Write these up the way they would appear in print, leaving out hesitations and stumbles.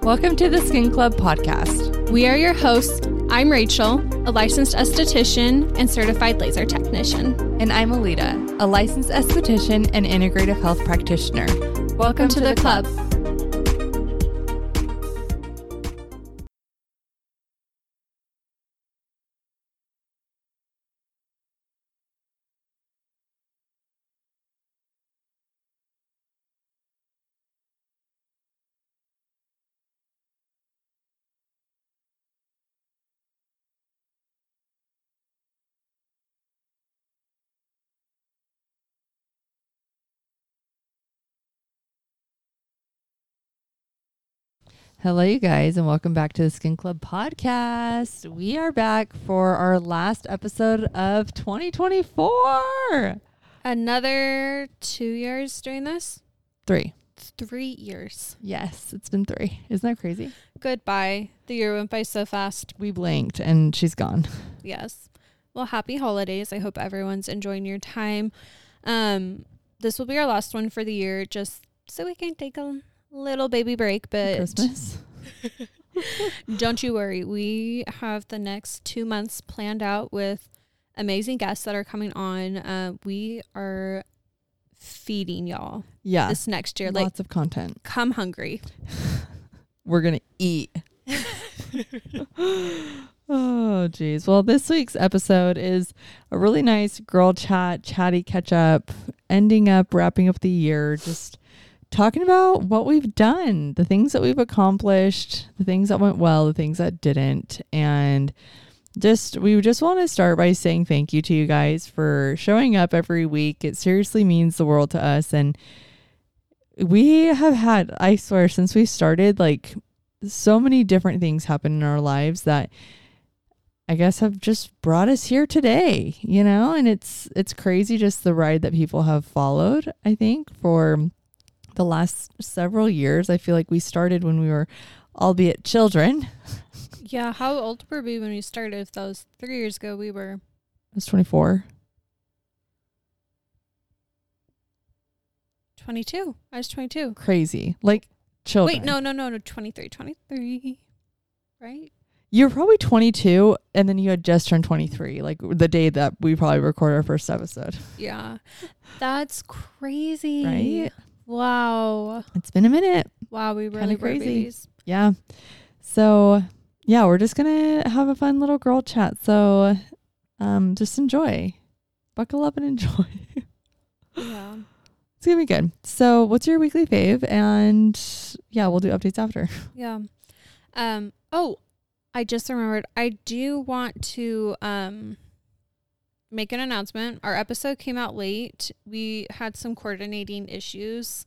Welcome to the Skin Club podcast. We are your hosts. I'm Rachel, a licensed esthetician and certified laser technician. And I'm Alita, a licensed esthetician and integrative health practitioner. Welcome to the club. Hello, you guys, and welcome back to the Skin Club podcast. We are back for our last episode of 2024. Another 2 years doing this? 3. 3 years. Yes, it's been 3. Isn't that crazy? Goodbye. The year went by so fast. We blinked and she's gone. Yes. Well, happy holidays. I hope everyone's enjoying your time. This will be our last one for the year, just so we can take a little baby break, but Christmas. Don't you worry. We have the next 2 months planned out with amazing guests that are coming on. We are feeding y'all this next year. Lots of content. Come hungry. We're going to eat. Oh, geez. Well, this week's episode is a really nice girl chatty catch up, wrapping up the year, just talking about what we've done, the things that we've accomplished, the things that went well, the things that didn't. And we just want to start by saying thank you to you guys for showing up every week. It seriously means the world to us. And we have had, I swear, since we started, like so many different things happen in our lives that I guess have just brought us here today, you know, and it's crazy just the ride that people have followed, I think, for the last several years. I feel like we started when we were, albeit children. Yeah. How old were we when we started? If that was 3 years ago, I was 24. 22. I was 22. Crazy. Like children. Wait, no. 23. Right? You're probably 22 and then you had just turned 23, like the day that we probably recorded our first episode. Yeah. That's crazy. Right? Wow. It's been a minute. Wow, we really were babies. Yeah. So, yeah, we're just going to have a fun little girl chat. So, just enjoy. Buckle up and enjoy. Yeah. It's going to be good. So, what's your weekly fave? And, yeah, we'll do updates after. Yeah. Oh, I just remembered. I do want to make an announcement. Our episode came out late. We had some coordinating issues,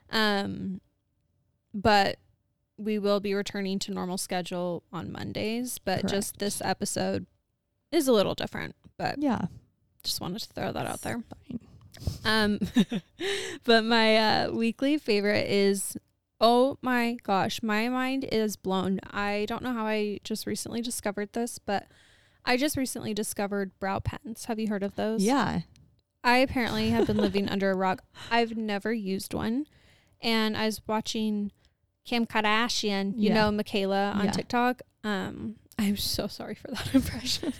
but we will be returning to normal schedule on Mondays. But Correct. Just this episode is a little different. But yeah, just wanted to throw that out there. Fine. But my weekly favorite is, oh my gosh, my mind is blown. I don't know how I just recently discovered this, but I just recently discovered brow pens. Have you heard of those? Yeah. I apparently have been living under a rock. I've never used one. And I was watching Kim Kardashian, you know, Michaela on TikTok. I'm so sorry for that impression.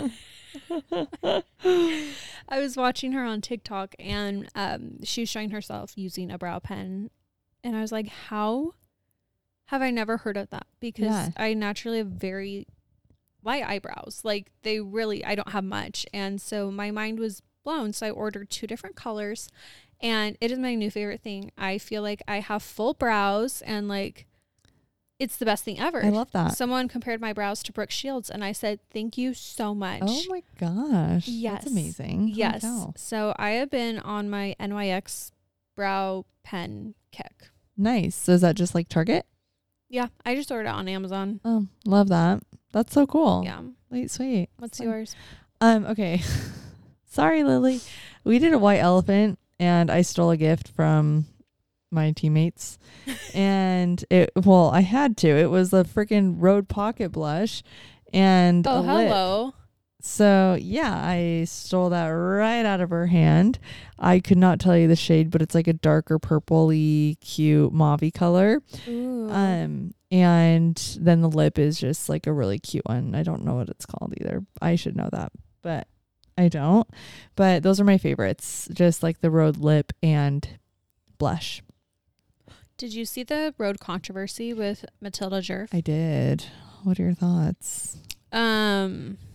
I was watching her on TikTok and she was showing herself using a brow pen. And I was like, how have I never heard of that? Because I naturally have very light eyebrows. Like I don't have much. And so my mind was blown. So I ordered 2 different colors and it is my new favorite thing. I feel like I have full brows and like, it's the best thing ever. I love that. Someone compared my brows to Brooke Shields and I said, thank you so much. Oh my gosh. Yes. That's amazing. Yes. So I have been on my NYX brow pen kick. Nice. So is that just like Target? Yeah. I just ordered it on Amazon. Oh, love that. That's so cool. Yeah. Wait, sweet. What's yours? Okay. Sorry, Lily. We did a white elephant and I stole a gift from my teammates and I had to. It was a freaking Rhode Pocket blush and a lip. Hello. So yeah, I stole that right out of her hand. I could not tell you the shade, but it's like a darker purpley, cute mauve color. Ooh. And then the lip is just like a really cute one. I don't know what it's called either. I should know that, but I don't. But those are my favorites. Just like the Rhode lip and blush. Did you see the Rhode controversy with Matilda Djerf? I did. What are your thoughts? I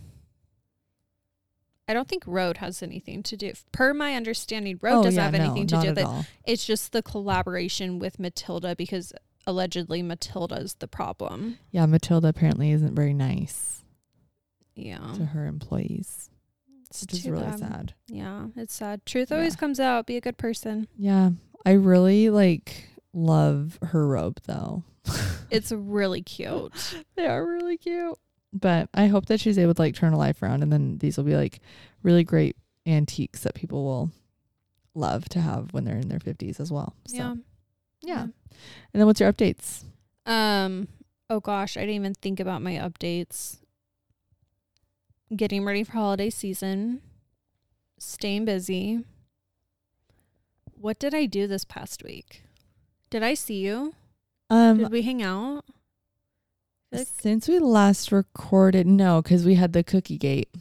don't think Rhode has anything to do. Per my understanding, Rhode doesn't have anything to do with it. It's just the collaboration with Matilda because allegedly Matilda's the problem. Yeah, Matilda apparently isn't very nice. Yeah. To her employees. Which is really sad. Yeah, it's sad. Truth always comes out. Be a good person. Yeah. I really love her robe though. It's really cute. They are really cute. But I hope that she's able to turn her life around, and then these will be really great antiques that people will love to have when they're in their 50s as well. So, yeah. And then what's your updates? Oh gosh, I didn't even think about my updates. Getting ready for holiday season. Staying busy. What did I do this past week? Did I see you? Did we hang out? Since we last recorded, no, because we had the cookie gate.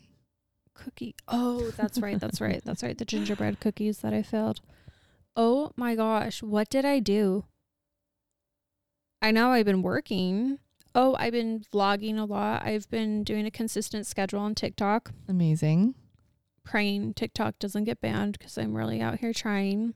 Oh, that's right. The gingerbread cookies that I failed. Oh my gosh, what did I do? I know I've been working. Oh, I've been vlogging a lot. I've been doing a consistent schedule on TikTok. Amazing. Praying TikTok doesn't get banned because I'm really out here trying.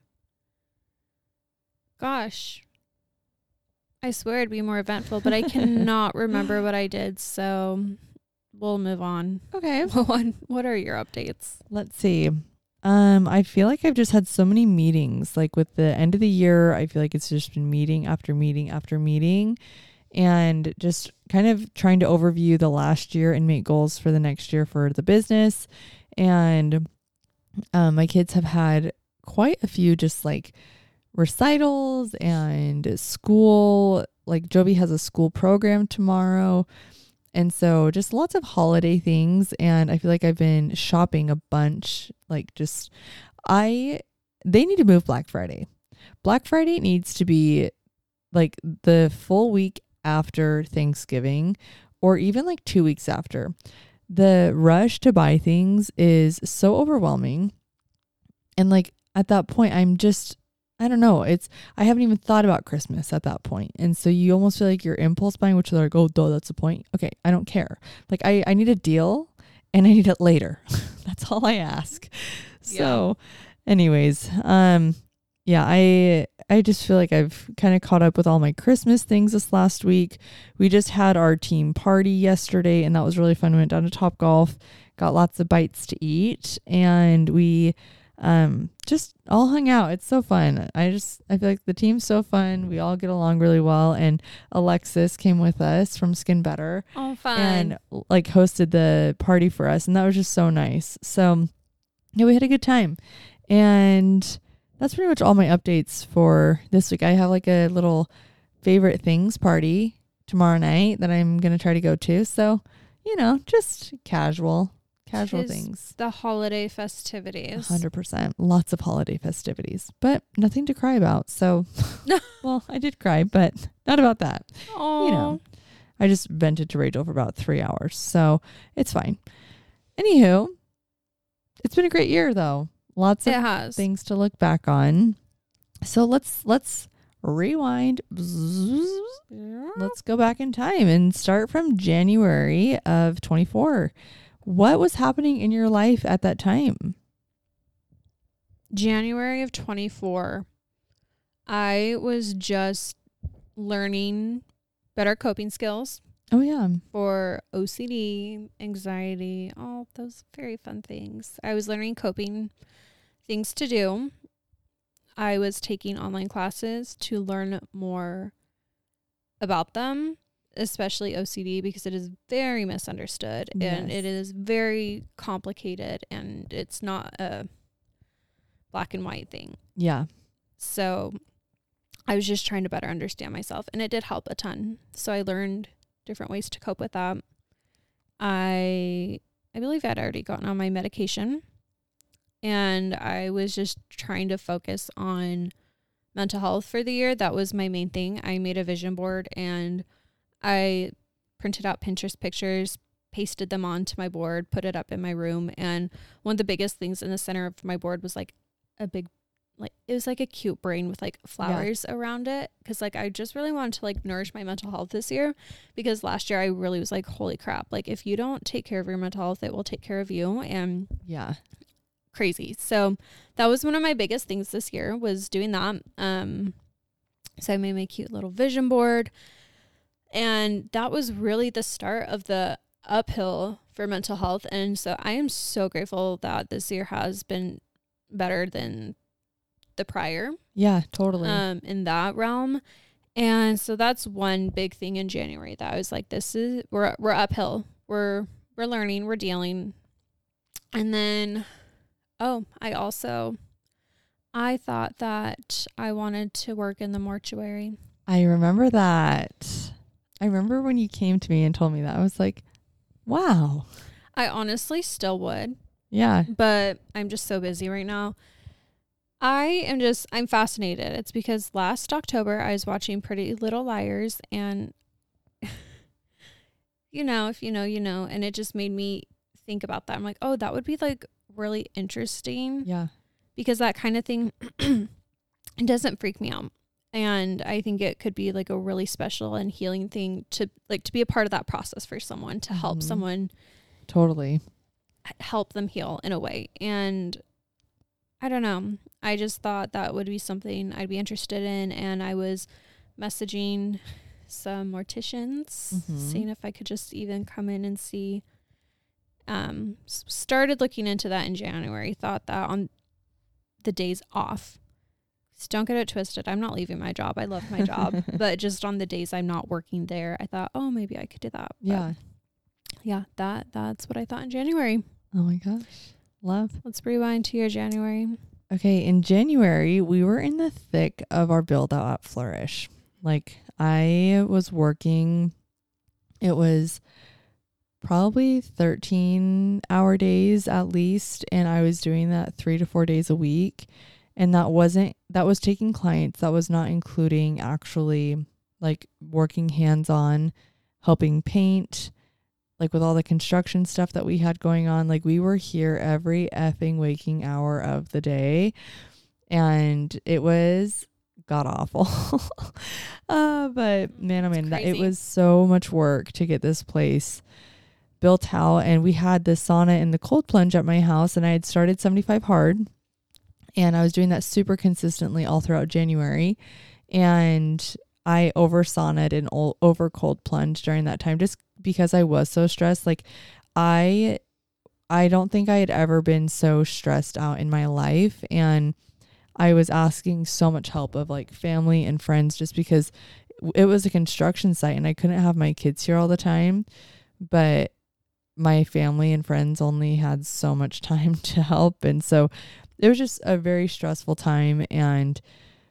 Gosh. I swear it'd be more eventful, but I cannot remember what I did, so we'll move on. Okay. What are your updates? Let's see. I feel like I've just had so many meetings. With the end of the year, I feel like it's just been meeting after meeting after meeting, and just kind of trying to overview the last year and make goals for the next year for the business. And my kids have had quite a few just recitals and school. Jovi has a school program tomorrow. And so just lots of holiday things. And I feel like I've been shopping a bunch. They need to move Black Friday. Black Friday needs to be the full week after Thanksgiving, or even 2 weeks after. The rush to buy things is so overwhelming. And at that point, I don't know. I haven't even thought about Christmas at that point. And so you almost feel like you're impulse buying, which is oh, duh, that's the point. Okay, I don't care. I need a deal and I need it later. That's all I ask. Yeah. So anyways, I just feel like I've kind of caught up with all my Christmas things this last week. We just had our team party yesterday, and that was really fun. We went down to Topgolf, got lots of bites to eat, and we just all hung out. It's so fun. I feel like the team's so fun. We all get along really well. And Alexis came with us from Skin Better. Oh, fun. And hosted the party for us. And that was just so nice. So yeah, we had a good time. And that's pretty much all my updates for this week. I have a little favorite things party tomorrow night that I'm going to try to go to. So, just casual things. The holiday festivities. 100%. Lots of holiday festivities, but nothing to cry about. So, well, I did cry, but not about that. Aww. I just vented to Rachel for about 3 hours. So it's fine. Anywho, it's been a great year though. Lots of things to look back on. So let's rewind. Let's go back in time and start from January of 24. What was happening in your life at that time? January of 24. I was just learning better coping skills. Oh, yeah. For OCD, anxiety, all those very fun things. I was learning coping things to do. I was taking online classes to learn more about them, especially OCD, because it is very misunderstood. Yes. And it is very complicated, and it's not a black and white thing. Yeah. So I was just trying to better understand myself, and it did help a ton. So I learned different ways to cope with that. I believe I'd already gotten on my medication, and I was just trying to focus on mental health for the year. That was my main thing. I made a vision board and I printed out Pinterest pictures, pasted them onto my board, put it up in my room. And one of the biggest things in the center of my board was like a big, like, it was like a cute brain with like flowers around it. Cause like, I just really wanted to like nourish my mental health this year, because last year I really was like, holy crap. Like if you don't take care of your mental health, it will take care of you. And crazy. So that was one of my biggest things this year, was doing that. So I made my cute little vision board, and that was really the start of the uphill for mental health. And so I am so grateful that this year has been better than the prior. Yeah, totally. In that realm. And so that's one big thing in January that I was like, we're uphill. We're learning, we're dealing. And then, I thought that I wanted to work in the mortuary. I remember that. I remember when you came to me and told me that. I was like, wow. I honestly still would. Yeah. But I'm just so busy right now. I'm fascinated. It's because last October I was watching Pretty Little Liars, and if you know, you know, and it just made me think about that. I'm like, oh, that would be like really interesting. Yeah. Because that kind of thing, it doesn't freak me out. And I think it could be like a really special and healing thing to be a part of that process for someone, to help someone totally help them heal in a way. And I don't know. I just thought that would be something I'd be interested in. And I was messaging some morticians, seeing if I could just even come in and see. Started looking into that in January. Thought that on the days off. So don't get it twisted. I'm not leaving my job. I love my job. But just on the days I'm not working there, I thought, oh, maybe I could do that. Yeah. But yeah, that's what I thought in January. Oh my gosh. Love. Let's rewind to your January. Okay. In January, we were in the thick of our build out at Flourish. Like, I was working, it was probably 13-hour days at least. And I was doing that 3 to 4 days a week. And that was taking clients. That was not including actually like working hands-on, helping paint, like with all the construction stuff that we had going on. Like, we were here every effing waking hour of the day, and it was god awful. But man, oh man, it was so much work to get this place built out. And we had the sauna and the cold plunge at my house, and I had started 75 hard. And I was doing that super consistently all throughout January. And I over saunaed and over cold plunged during that time, just because I was so stressed. Like, I don't think I had ever been so stressed out in my life. And I was asking so much help of like family and friends, just because it was a construction site and I couldn't have my kids here all the time. But my family and friends only had so much time to help. And so it was just a very stressful time. And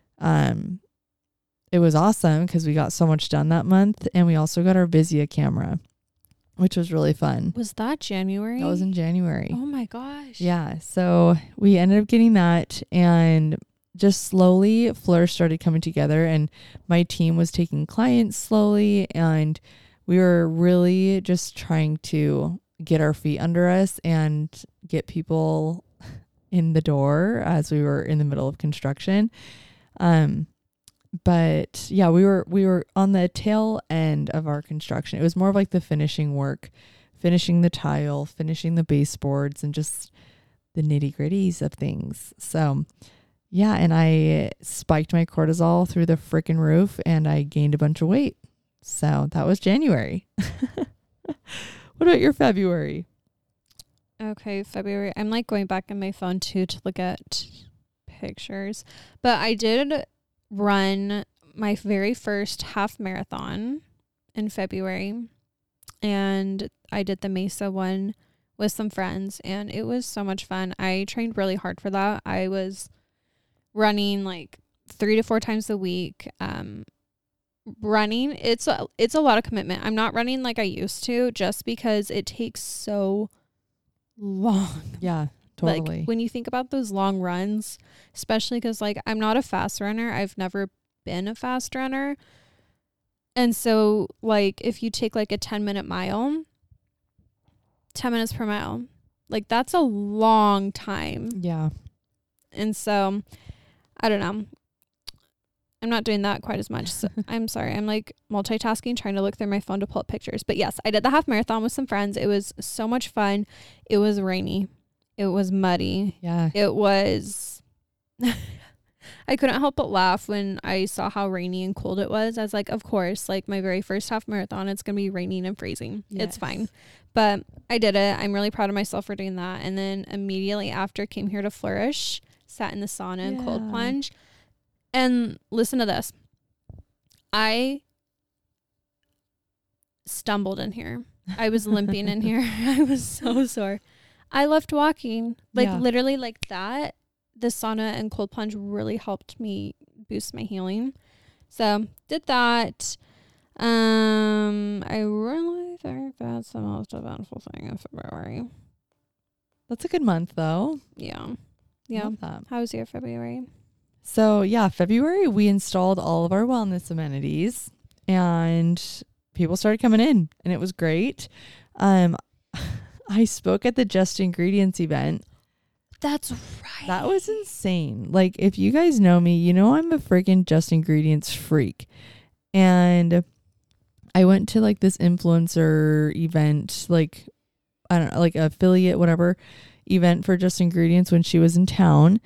it was awesome because we got so much done that month. And we also got our Vizia camera, which was really fun. Was that January? That was in January. Oh my gosh. Yeah. So we ended up getting that, and just slowly Flourish started coming together, and my team was taking clients slowly, and we were really just trying to get our feet under us and get people in the door as we were in the middle of construction. But yeah, we were on the tail end of our construction. It was more of like the finishing work, finishing the tile, finishing the baseboards, and just the nitty gritties of things. So yeah, and I spiked my cortisol through the freaking roof, and I gained a bunch of weight. So that was January. What about your February? Okay, February. I'm like going back in my phone too to look at pictures. But I did run my very first half marathon in February. And I did the Mesa one with some friends, and it was so much fun. I trained really hard for that. I was running like 3 to 4 times a week. Running, it's a lot of commitment. I'm not running like I used to, just because it takes so long. Yeah, Totally. Like when you think about those long runs, especially because like I'm not a fast runner. I've never been a fast runner. And so like if you take like a 10-minute mile, 10 minutes per mile, like that's a long time. Yeah. And so I don't know. I'm not doing that quite as much. So I'm sorry. I'm like multitasking, trying to look through my phone to pull up pictures. But yes, I did the half marathon with some friends. It was so much fun. It was rainy. It was muddy. Yeah. It was, I couldn't help but laugh when I saw how rainy and cold it was. I was like, of course, like my very first half marathon, it's going to be raining and freezing. Yes. It's fine. But I did it. I'm really proud of myself for doing that. And then immediately after came here to Flourish, sat in the sauna and cold plunge. And listen to this. I stumbled in here. I was limping in here. I was so sore. I left walking. Like literally like that. The sauna and cold plunge really helped me boost my healing. So did that. I really think that's the most eventful thing in February. That's a good month though. Yeah. Love that. How was your February? So February we installed all of our wellness amenities and people started coming in and it was great. I spoke at the Just Ingredients event. That's right. That was insane. Like if you guys know me, you know I'm a freaking Just Ingredients freak. And I went to like this influencer event, like I don't know, like affiliate whatever event for Just Ingredients when she was in town,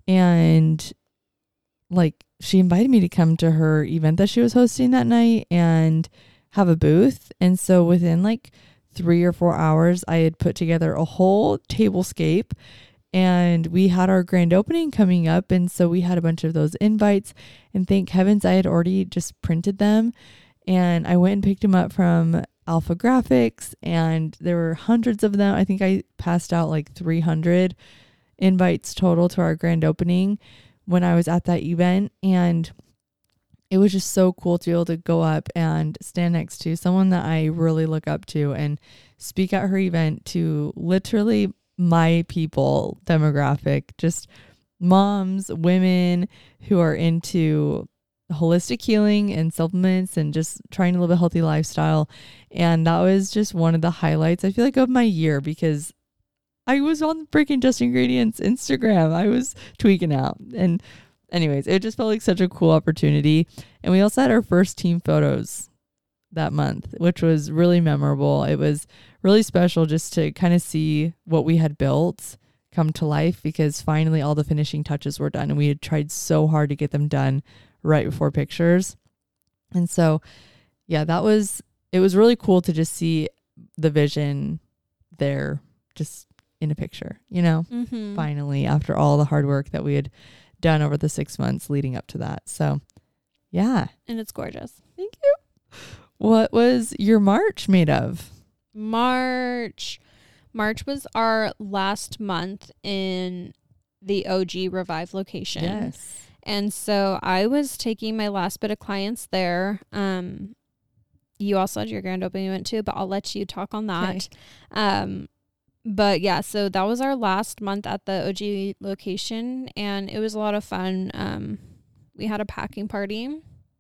and like she invited me to come to her event that she was hosting that night and have a booth. And so within like 3 or 4 hours, I had put together a whole tablescape and we had our grand opening coming up. And so we had a bunch of those invites, and thank heavens I had already just printed them. And I went and picked them up from Alpha Graphics, and there were hundreds of them. I think I passed out like 300 invites total to our grand opening when I was at that event. And it was just so cool to be able to go up and stand next to someone that I really look up to and speak at her event to literally my people demographic, just moms, women who are into holistic healing and supplements and just trying to live a healthy lifestyle. And that was just one of the highlights, I feel like, of my year, because I was on freaking Just Ingredients Instagram. I was tweaking out. And anyways, it just felt like such a cool opportunity. And we also had our first team photos that month, which was really memorable. It was really special just to kind of see what we had built come to life, because finally all the finishing touches were done and we had tried so hard to get them done right before pictures. And so, it was really cool to just see the vision there just in a picture, finally, after all the hard work that we had done over the 6 months leading up to that. So, yeah. And it's gorgeous. Thank you. What was your March made of? March was our last month in the OG Revive location. Yes. And so I was taking my last bit of clients there. You also had your grand opening you went to, but I'll let you talk on that. Okay. But yeah, so that was our last month at the OG location, and it was a lot of fun. We had a packing party.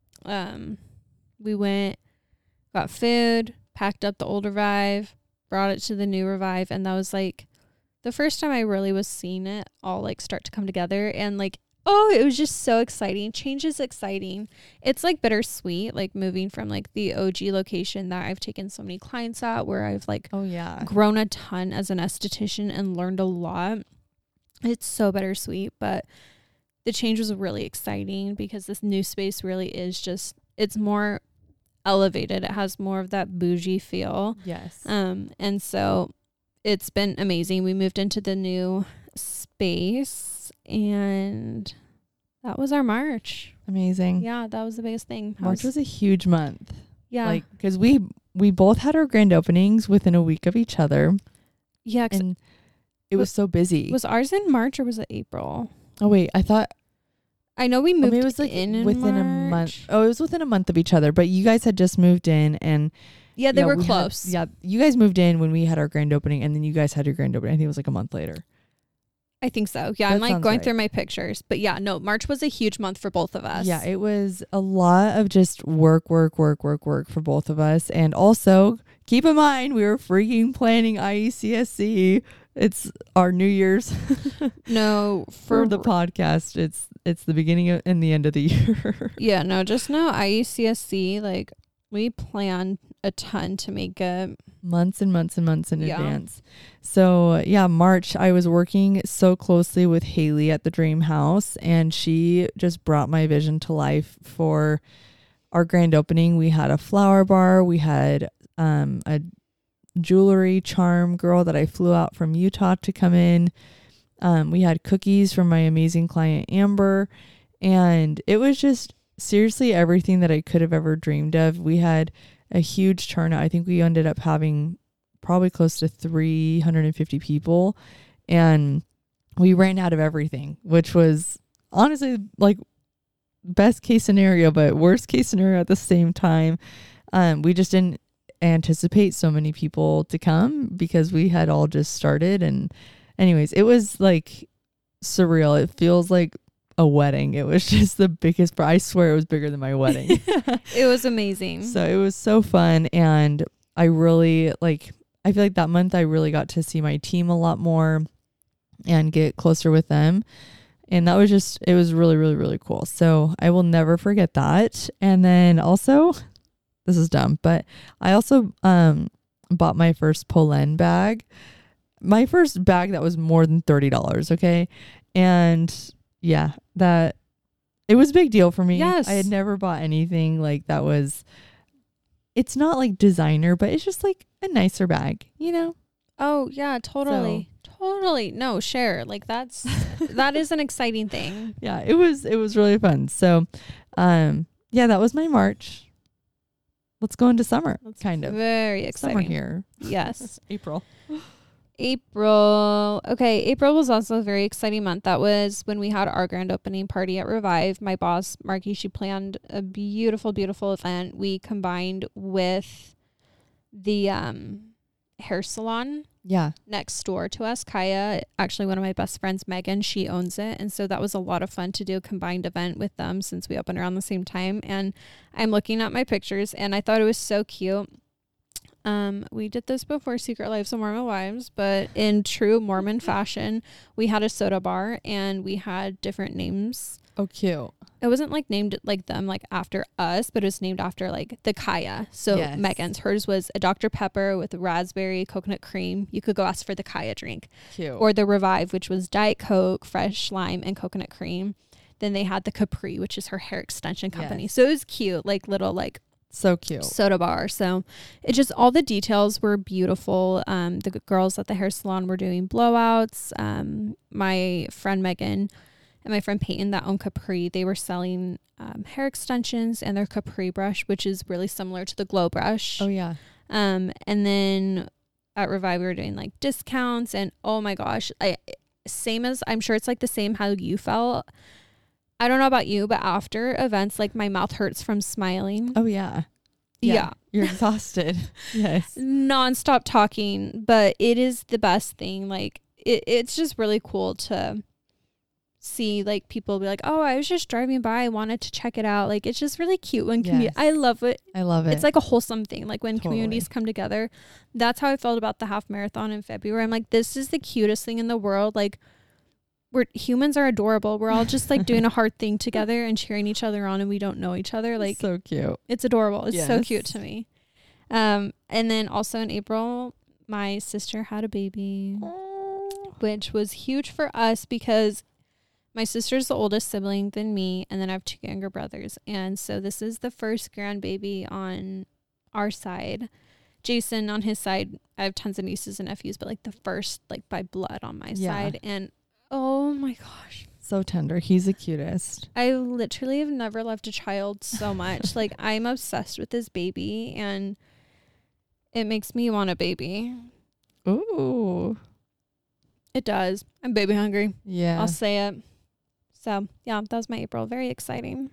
We went, got food, packed up the old Revive, brought it to the new Revive, and that was like the first time I really was seeing it all like start to come together. And like, it was just so exciting. Change is exciting. It's like bittersweet, like moving from like the OG location that I've taken so many clients at, where I've like grown a ton as an esthetician and learned a lot. It's so bittersweet, but the change was really exciting because this new space really is just, it's more elevated. It has more of that bougie feel. Yes. And so it's been amazing. We moved into the new space, and that was our March. Amazing. Yeah, that was the biggest thing. March was a huge month. Yeah. Like, because we both had our grand openings within a week of each other. Yeah. And it was so busy. Was ours in March or was it April? Oh, wait. I know we moved it was like in within March. a month. Oh, it was within a month of each other, but you guys had just moved in, and they were close. You guys moved in when we had our grand opening, and then you guys had your grand opening. I think it was like a month later. I think so. Yeah, I'm like going through my pictures. But yeah, no, March was a huge month for both of us. Yeah, it was a lot of just work for both of us. And also, keep in mind, we were freaking planning IECSC. It's our New Year's. No, for the podcast, it's the beginning and the end of the year. Yeah, no, just know IECSC, like, we planned a ton to make it. Months and months and months in advance. So yeah, March, I was working so closely with Haley at the Dream House, and she just brought my vision to life for our grand opening. We had a flower bar. We had a jewelry charm girl that I flew out from Utah to come in. We had cookies from my amazing client, Amber. And it was just seriously everything that I could have ever dreamed of. We had a huge turnout. I think we ended up having probably close to 350 people, and we ran out of everything, which was honestly like best case scenario, but worst case scenario at the same time. We just didn't anticipate so many people to come because we had all just started. And anyways, it was like surreal. It feels like a wedding. It was just the biggest, I swear it was bigger than my wedding. It was amazing. So it was so fun. And I really I feel like that month I really got to see my team a lot more and get closer with them. And that was just, it was really, really, really cool. So I will never forget that. And then also, this is dumb, but I also bought my first Polen bag. My first bag that was more than $30. Okay. And yeah, that it was a big deal for me. Yes. I had never bought anything like that was, it's not like designer, but it's just like a nicer bag, you know? Oh yeah, totally. Totally. No, share. Like that is an exciting thing. Yeah, it was really fun. So, yeah, that was my March. Let's go into summer. That's kind of. Very exciting. Summer here. Yes. April. Okay, April was also a very exciting month. That was when we had our grand opening party at Revive. My boss, Marky, she planned a beautiful, beautiful event. We combined with the hair salon next door to us. Kaya, actually one of my best friends, Megan, she owns it. And so that was a lot of fun to do a combined event with them since we opened around the same time. And I'm looking at my pictures and I thought it was so cute. We did this before Secret Lives of Mormon Wives, but in true Mormon fashion, we had a soda bar and we had different names. Oh, cute. It wasn't like named like them, like after us, but it was named after like the Kaya. So yes. Megan's, hers was a Dr. Pepper with raspberry coconut cream. You could go ask for the Kaya drink. Cute. Or the Revive, which was Diet Coke, fresh lime, and coconut cream. Then they had the Capri, which is her hair extension company. Yes. So it was cute, like little like so cute soda bar. So it just, all the details were beautiful. The girls at the hair salon were doing blowouts. My friend Megan and my friend Peyton that own Capri, they were selling hair extensions and their Capri brush, which is really similar to the Glow brush. Oh yeah. And then at Revive we were doing like discounts, and oh my gosh, same as, I'm sure it's like the same how you felt. I don't know about you, but after events, like my mouth hurts from smiling. Oh yeah. Yeah. You're exhausted. Yes. Nonstop talking, but it is the best thing. Like it's just really cool to see like people be like, oh, I was just driving by, I wanted to check it out. Like it's just really cute when I love it. I love it. It's like a wholesome thing. Like when communities come together. That's how I felt about the half marathon in February. I'm like, this is the cutest thing in the world. Like humans are adorable. We're all just like doing a hard thing together and cheering each other on, and we don't know each other. Like so cute. It's adorable. It's so cute to me. And then also in April, my sister had a baby, which was huge for us because my sister's the oldest sibling than me, and then I have two younger brothers. And so this is the first grandbaby on our side. Jason on his side, I have tons of nieces and nephews, but like the first like by blood on my side. And oh my gosh. So tender. He's the cutest. I literally have never loved a child so much. Like I'm obsessed with this baby and it makes me want a baby. Ooh. It does. I'm baby hungry. Yeah. I'll say it. So yeah, that was my April. Very exciting.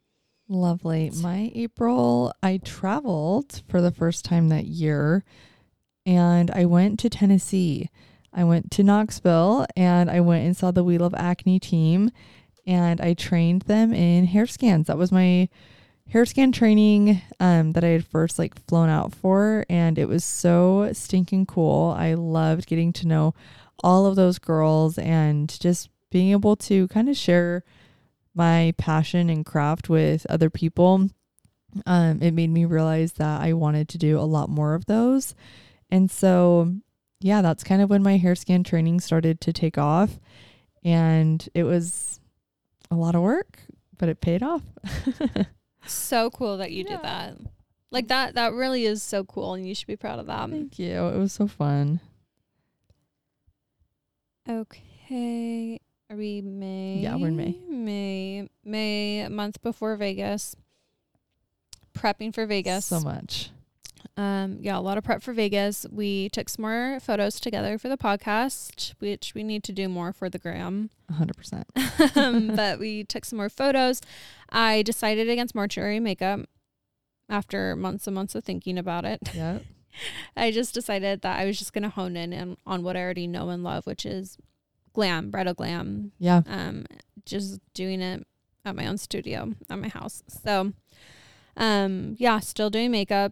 Lovely. My April, I traveled for the first time that year and I went to Tennessee. I went to Knoxville and I went and saw the We Love Acne team, and I trained them in hair scans. That was my hair scan training that I had first like flown out for, and it was so stinking cool. I loved getting to know all of those girls and just being able to kind of share my passion and craft with other people. It made me realize that I wanted to do a lot more of those. And so, yeah, that's kind of when my hair scan training started to take off, and it was a lot of work, but it paid off. So cool that you did that. Like that really is so cool, and you should be proud of that. Thank you. It was so fun. Okay. Are we May? Yeah, we're in May, a month before Vegas. Prepping for Vegas. So much. Yeah, a lot of prep for Vegas. We took some more photos together for the podcast, which we need to do more for the gram. 100%. But we took some more photos. I decided against mortuary makeup after months and months of thinking about it. Yeah. I just decided that I was just going to hone in on what I already know and love, which is glam, bridal glam. Yeah. Just doing it at my own studio at my house. So, yeah, still doing makeup,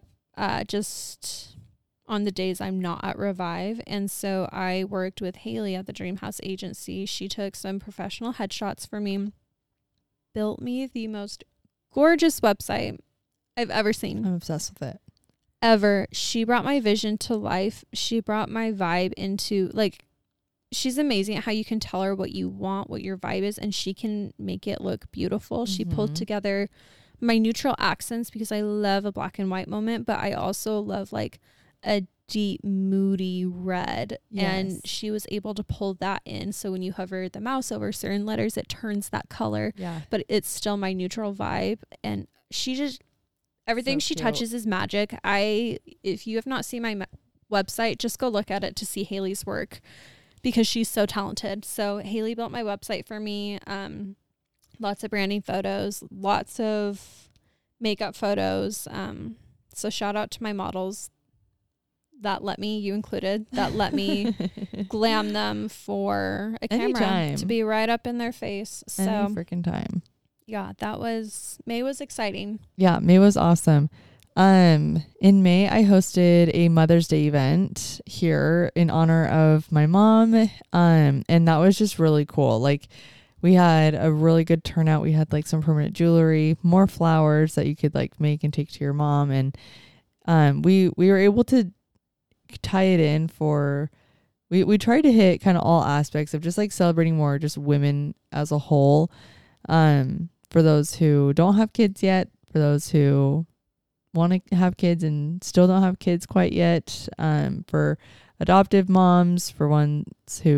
just on the days I'm not at Revive. And so I worked with Haley at the Dream House Agency. She took some professional headshots for me, built me the most gorgeous website I've ever seen. I'm obsessed with it. Ever. She brought my vision to life. She brought my vibe into, like, she's amazing at how you can tell her what you want, what your vibe is, and she can make it look beautiful. She pulled together my neutral accents because I love a black and white moment, but I also love like a deep, moody red. Yes. And she was able to pull that in. So when you hover the mouse over certain letters, it turns that color. Yeah. But it's still my neutral vibe. And she just, everything she touches is magic. If you have not seen my website, just go look at it to see Haley's work because she's so talented. So Haley built my website for me. Lots of branding photos, lots of makeup photos. So shout out to my models that let me, you included, that let me glam them for a camera. Anytime. To be right up in their face. So any freaking time. Yeah, May was exciting. Yeah, May was awesome. In May, I hosted a Mother's Day event here in honor of my mom. And that was just really cool. Like, we had a really good turnout. We had like some permanent jewelry, more flowers that you could like make and take to your mom. And we were able to tie it in for, we tried to hit kind of all aspects of just like celebrating more just women as a whole. For those who don't have kids yet, for those who want to have kids and still don't have kids quite yet, for adoptive moms, for ones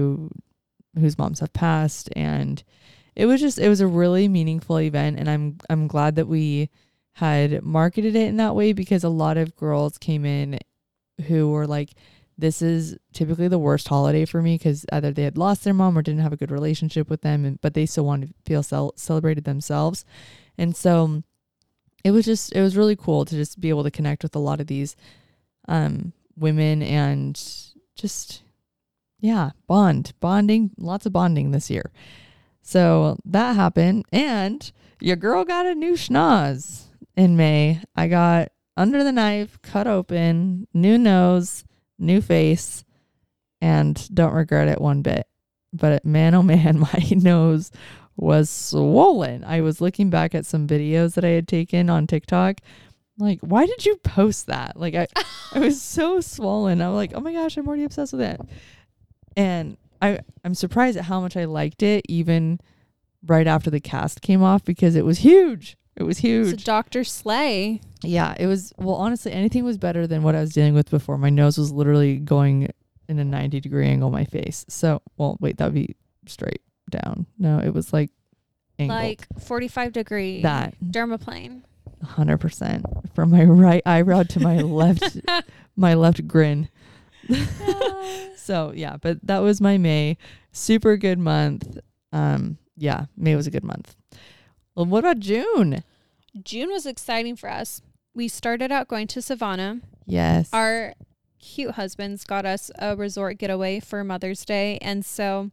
whose moms have passed. And it was a really meaningful event, and I'm glad that we had marketed it in that way, because a lot of girls came in who were like, this is typically the worst holiday for me, because either they had lost their mom or didn't have a good relationship with them, but they still wanted to feel celebrated themselves. And so it was really cool to just be able to connect with a lot of these women and just bonding, lots of bonding this year. So that happened, and your girl got a new schnoz in May. I got under the knife, cut open, new nose, new face, and don't regret it one bit. But man, oh man, my nose was swollen. I was looking back at some videos that I had taken on TikTok. Like, why did you post that? Like, I was so swollen. I'm like, oh my gosh, I'm already obsessed with it. And I'm surprised at how much I liked it, even right after the cast came off, because it was huge. It was huge. It's Dr. Slay. Yeah, it was. Well, honestly, anything was better than what I was dealing with before. My nose was literally going in a 90-degree angle on my face. So, well, wait, that would be straight down. No, it was like angled. Like 45-degree. That. Dermaplane. 100%. From my right eyebrow to my left, my left grin. So, yeah, but that was my May. Super good month. Yeah, May was a good month. Well, what about June? June was exciting for us. We started out going to Savannah. Yes. Our cute husbands got us a resort getaway for Mother's Day. And so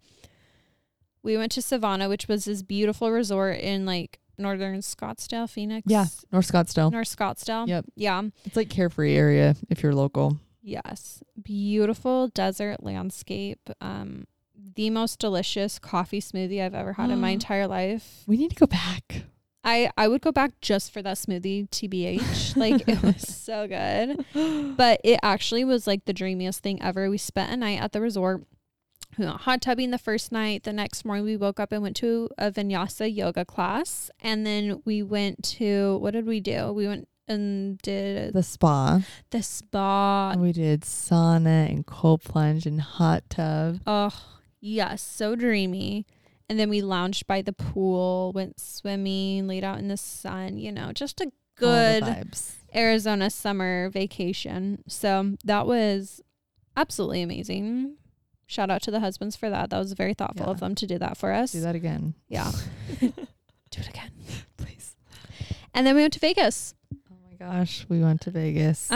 we went to Savannah, which was this beautiful resort in like northern Scottsdale, Phoenix. Yeah, North Scottsdale. North Scottsdale. Yep. Yeah. It's like carefree area if you're local. Yes. Beautiful desert landscape. The most delicious coffee smoothie I've ever had in my entire life. We need to go back. I would go back just for that smoothie, TBH. Like, it was so good. But it actually was like the dreamiest thing ever. We spent a night at the resort. We went hot tubbing the first night. The next morning we woke up and went to a vinyasa yoga class. And then we went to, what did we do? We went and did the spa. The spa. And we did sauna and cold plunge and hot tub. Oh, yes. So dreamy. And then we lounged by the pool, went swimming, laid out in the sun, you know, just a good Arizona summer vacation. So that was absolutely amazing. Shout out to the husbands for that. That was very thoughtful of them to do that for us. Do that again. Yeah. Do it again, please. And then we went to Vegas. Oh my gosh, we went to Vegas.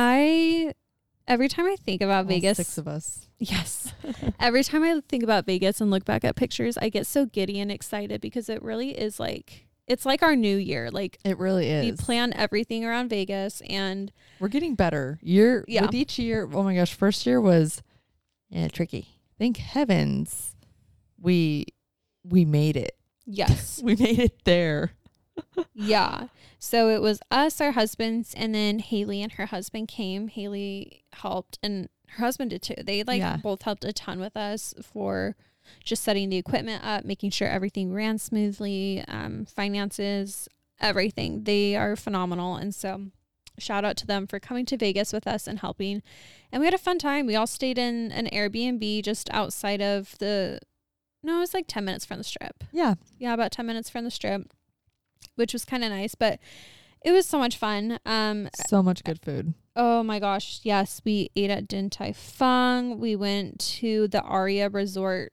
Every time I think about Vegas, 6 of us. Yes. Every time I think about Vegas and look back at pictures, I get so giddy and excited because it really is like, it's like our new year. Like, it really is. We plan everything around Vegas and we're getting better with each year. Oh my gosh. First year was tricky. Thank heavens we made it. Yes. We made it there. Yeah. So it was us, our husbands, and then Haley and her husband came. Haley helped and her husband did too. They both helped a ton with us for just setting the equipment up, making sure everything ran smoothly, finances, everything. They are phenomenal. And so shout out to them for coming to Vegas with us and helping. And we had a fun time. We all stayed in an Airbnb just outside of it was like 10 minutes from the Strip. Yeah. Yeah, about 10 minutes from the Strip, which was kind of nice, but it was so much fun. So much good food. Oh my gosh. Yes. We ate at Din Tai Fung. We went to the Aria Resort,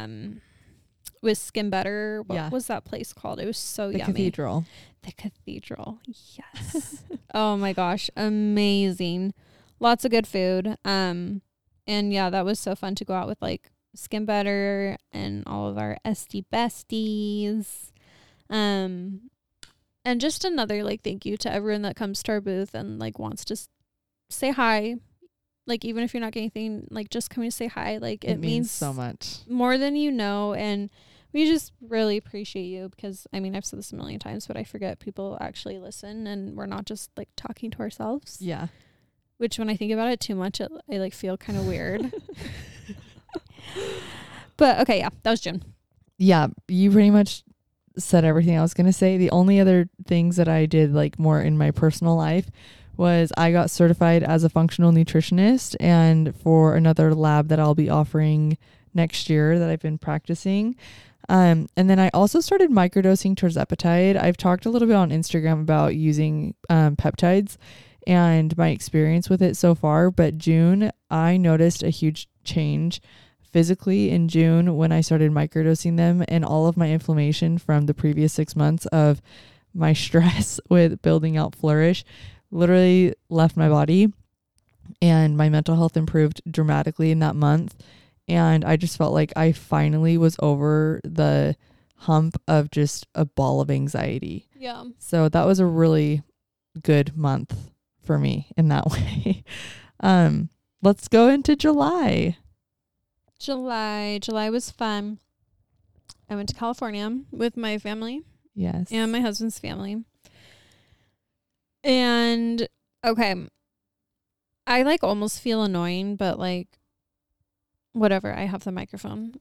with Skin Better. What was that place called? It was so yummy. Cathedral. The Cathedral. Yes. Oh my gosh. Amazing. Lots of good food. And yeah, that was so fun to go out with like Skin Better and all of our SD besties. And just another like thank you to everyone that comes to our booth and like wants to say hi. Like, even if you're not getting anything, like just coming to say hi, like it means so much more than you know. And we just really appreciate you because I mean, I've said this a million times, but I forget people actually listen and we're not just like talking to ourselves. Yeah. Which when I think about it too much, I like feel kind of weird. But okay. Yeah. That was June. Yeah. You pretty much said everything I was going to say. The only other things that I did like more in my personal life was I got certified as a functional nutritionist and for another lab that I'll be offering next year that I've been practicing. And then I also started microdosing tirzepatide. I've talked a little bit on Instagram about using peptides and my experience with it so far. But June, I noticed a huge change physically in June when I started microdosing them, and all of my inflammation from the previous 6 months of my stress with building out Flourish literally left my body, and my mental health improved dramatically in that month. And I just felt like I finally was over the hump of just a ball of anxiety. Yeah. So that was a really good month for me in that way. Let's go into July. July was fun. I went to California with my family. Yes. And my husband's family. And okay, I like almost feel annoying, but like whatever, I have the microphone.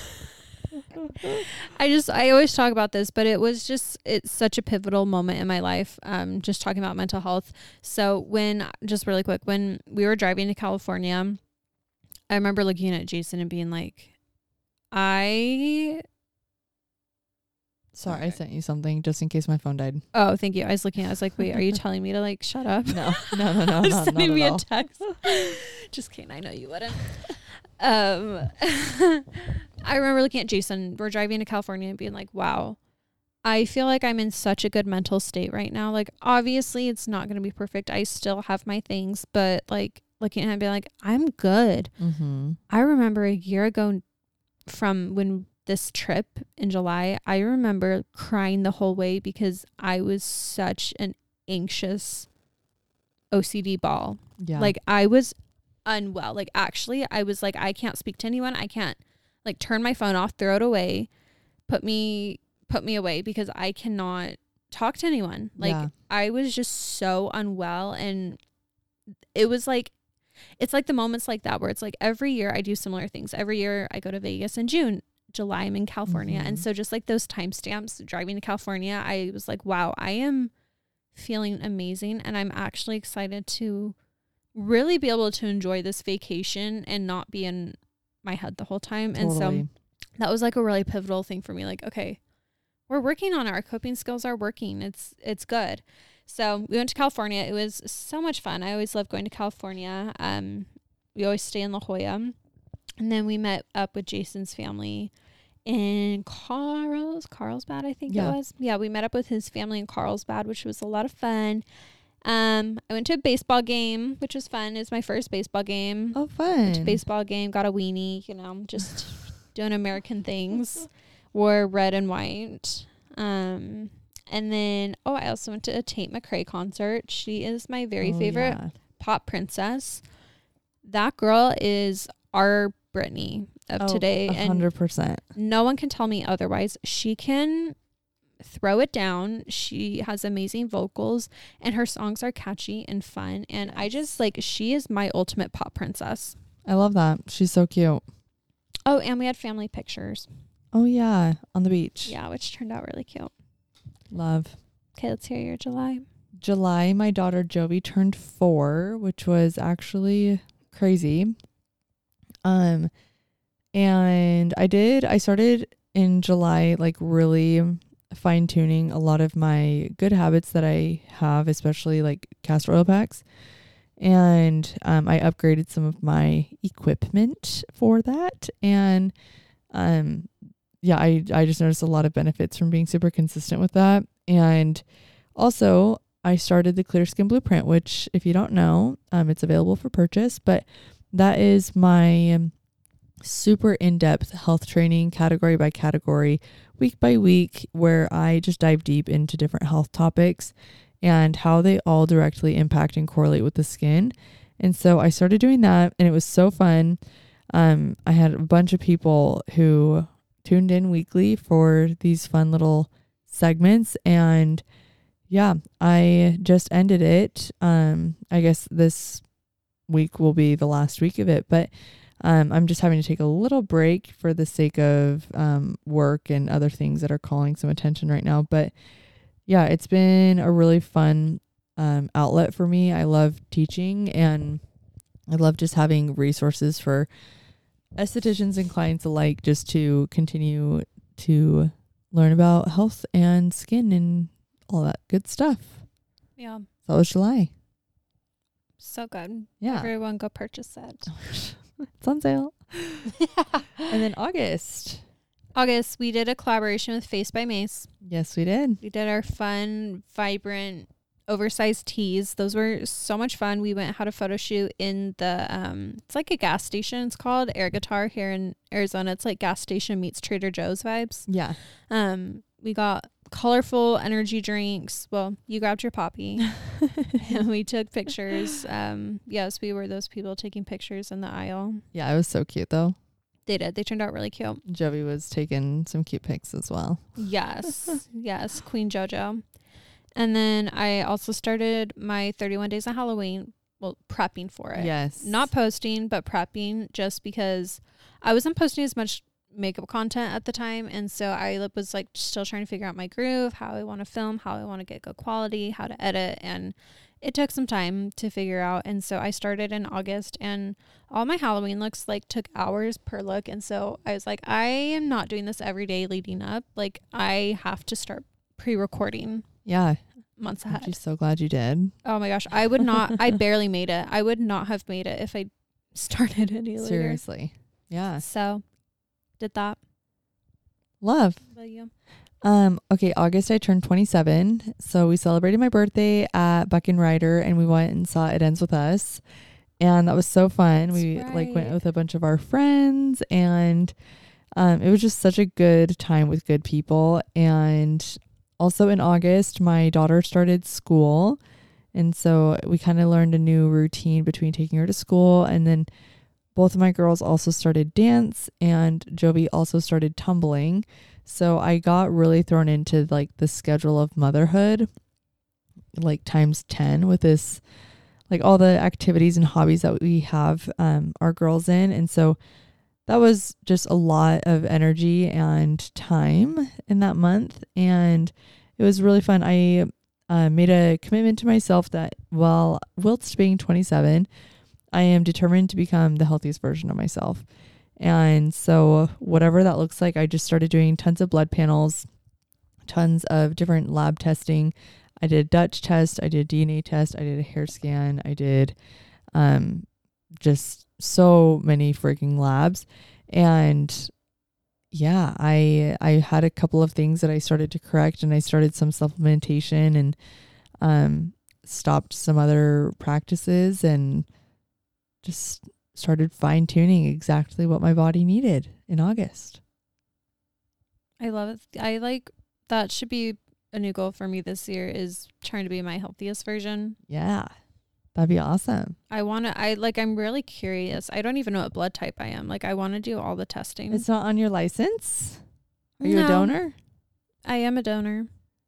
I always talk about this, but it's such a pivotal moment in my life. Just talking about mental health. So just really quick, when we were driving to California, I remember looking at Jason and being like, Sorry, I sent you something just in case my phone died. Oh, thank you. I was like, wait, are you telling me to like shut up? No. Just sending me a text. Just kidding. I know you wouldn't. I remember looking at Jason. We're driving to California and being like, wow, I feel like I'm in such a good mental state right now. Like, obviously it's not going to be perfect. I still have my things, but like, looking at him and being like, I'm good. Mm-hmm. I remember a year ago from when this trip in July, I remember crying the whole way because I was such an anxious OCD ball. Yeah. Like I was unwell. Like actually I was like, I can't speak to anyone. I can't like turn my phone off, throw it away, put me away because I cannot talk to anyone. Like I was just so unwell, and it was like, it's like the moments like that where it's like every year I do similar things. Every year I go to Vegas in June. July I'm in California. And so just like those timestamps driving to California, I was like, wow, I am feeling amazing, and I'm actually excited to really be able to enjoy this vacation and not be in my head the whole time. Totally. And so that was like a really pivotal thing for me. Like, okay, we're working on it. Our coping skills are working. It's good. So we went to California. It was so much fun. I always love going to California. We always stay in La Jolla. And then we met up with Jason's family in Carlsbad, I think it was. Yeah, we met up with his family in Carlsbad, which was a lot of fun. I went to a baseball game, which was fun. It was my first baseball game. Oh, fun. Went to a baseball game, got a weenie, just doing American things. Wore red and white. And then, I also went to a Tate McRae concert. She is my very favorite pop princess. That girl is our Britney of today. 100%. And no one can tell me otherwise. She can throw it down. She has amazing vocals, and her songs are catchy and fun. And I just she is my ultimate pop princess. I love that. She's so cute. Oh, and we had family pictures. Oh, yeah. On the beach. Yeah, which turned out really cute. Love. Okay, let's hear your July. July, my daughter Jovi turned 4, which was actually crazy. And I started in July, really fine tuning a lot of my good habits that I have, especially like castor oil packs. And, I upgraded some of my equipment for that. And, I just noticed a lot of benefits from being super consistent with that. And also I started the Clear Skin Blueprint, which if you don't know, it's available for purchase, but that is my super in-depth health training category by category, week by week, where I just dive deep into different health topics and how they all directly impact and correlate with the skin. And so I started doing that, and it was so fun. I had a bunch of people who tuned in weekly for these fun little segments, and I just ended it. I guess this week will be the last week of it, but I'm just having to take a little break for the sake of work and other things that are calling some attention right now. But yeah, it's been a really fun outlet for me. I love teaching, and I love just having resources for estheticians and clients alike, just to continue to learn about health and skin and all that good stuff. Yeah. So that was July. So good. Yeah. Everyone go purchase it. It's on sale. And then August, we did a collaboration with Face by Mace. Yes, we did. We did our fun, vibrant, oversized tees. Those were so much fun. We had a photo shoot in the, it's like a gas station. It's called Air Guitar here in Arizona. It's like gas station meets Trader Joe's vibes. Yeah. We got colorful energy drinks. Well, you grabbed your poppy and we took pictures. Yes, we were those people taking pictures in the aisle. Yeah, it was so cute though. They did. They turned out really cute. Jovi was taking some cute pics as well. Yes. Yes. Queen JoJo. And then I also started my 31 days of Halloween. Well, prepping for it. Yes. Not posting, but prepping, just because I wasn't posting as much makeup content at the time. And so I was still trying to figure out my groove, how I want to film, how I want to get good quality, how to edit. And it took some time to figure out. And so I started in August, and all my Halloween looks took hours per look. And so I was like, I am not doing this every day leading up. I have to start pre-recording. Yeah. Months ahead. I'm so glad you did. Oh my gosh. I would not, I barely made it. I would not have made it if I started any later. Seriously. Yeah. So did that. Love. What about you? Okay, August I turned 27. So we celebrated my birthday at Buck and Ryder, and we went and saw It Ends With Us. And that was so fun. We like went with a bunch of our friends, and it was just such a good time with good people. And also in August, my daughter started school. And so we kind of learned a new routine between taking her to school, and then both of my girls also started dance, and Jovi also started tumbling. So I got really thrown into like the schedule of motherhood, like times 10 with this, like all the activities and hobbies that we have our girls in. And so that was just a lot of energy and time in that month. And it was really fun. I made a commitment to myself that whilst being 27, I am determined to become the healthiest version of myself. And so whatever that looks like, I just started doing tons of blood panels, tons of different lab testing. I did a Dutch test, I did a DNA test, I did a hair scan, I did just so many freaking labs. And yeah, I had a couple of things that I started to correct, and I started some supplementation and stopped some other practices, and just started fine tuning exactly what my body needed in August. I love it. I like that should be a new goal for me this year, is trying to be my healthiest version. Yeah. That'd be awesome. I'm really curious. I don't even know what blood type I am. Like, I want to do all the testing. It's not on your license? Are you a donor? I am a donor.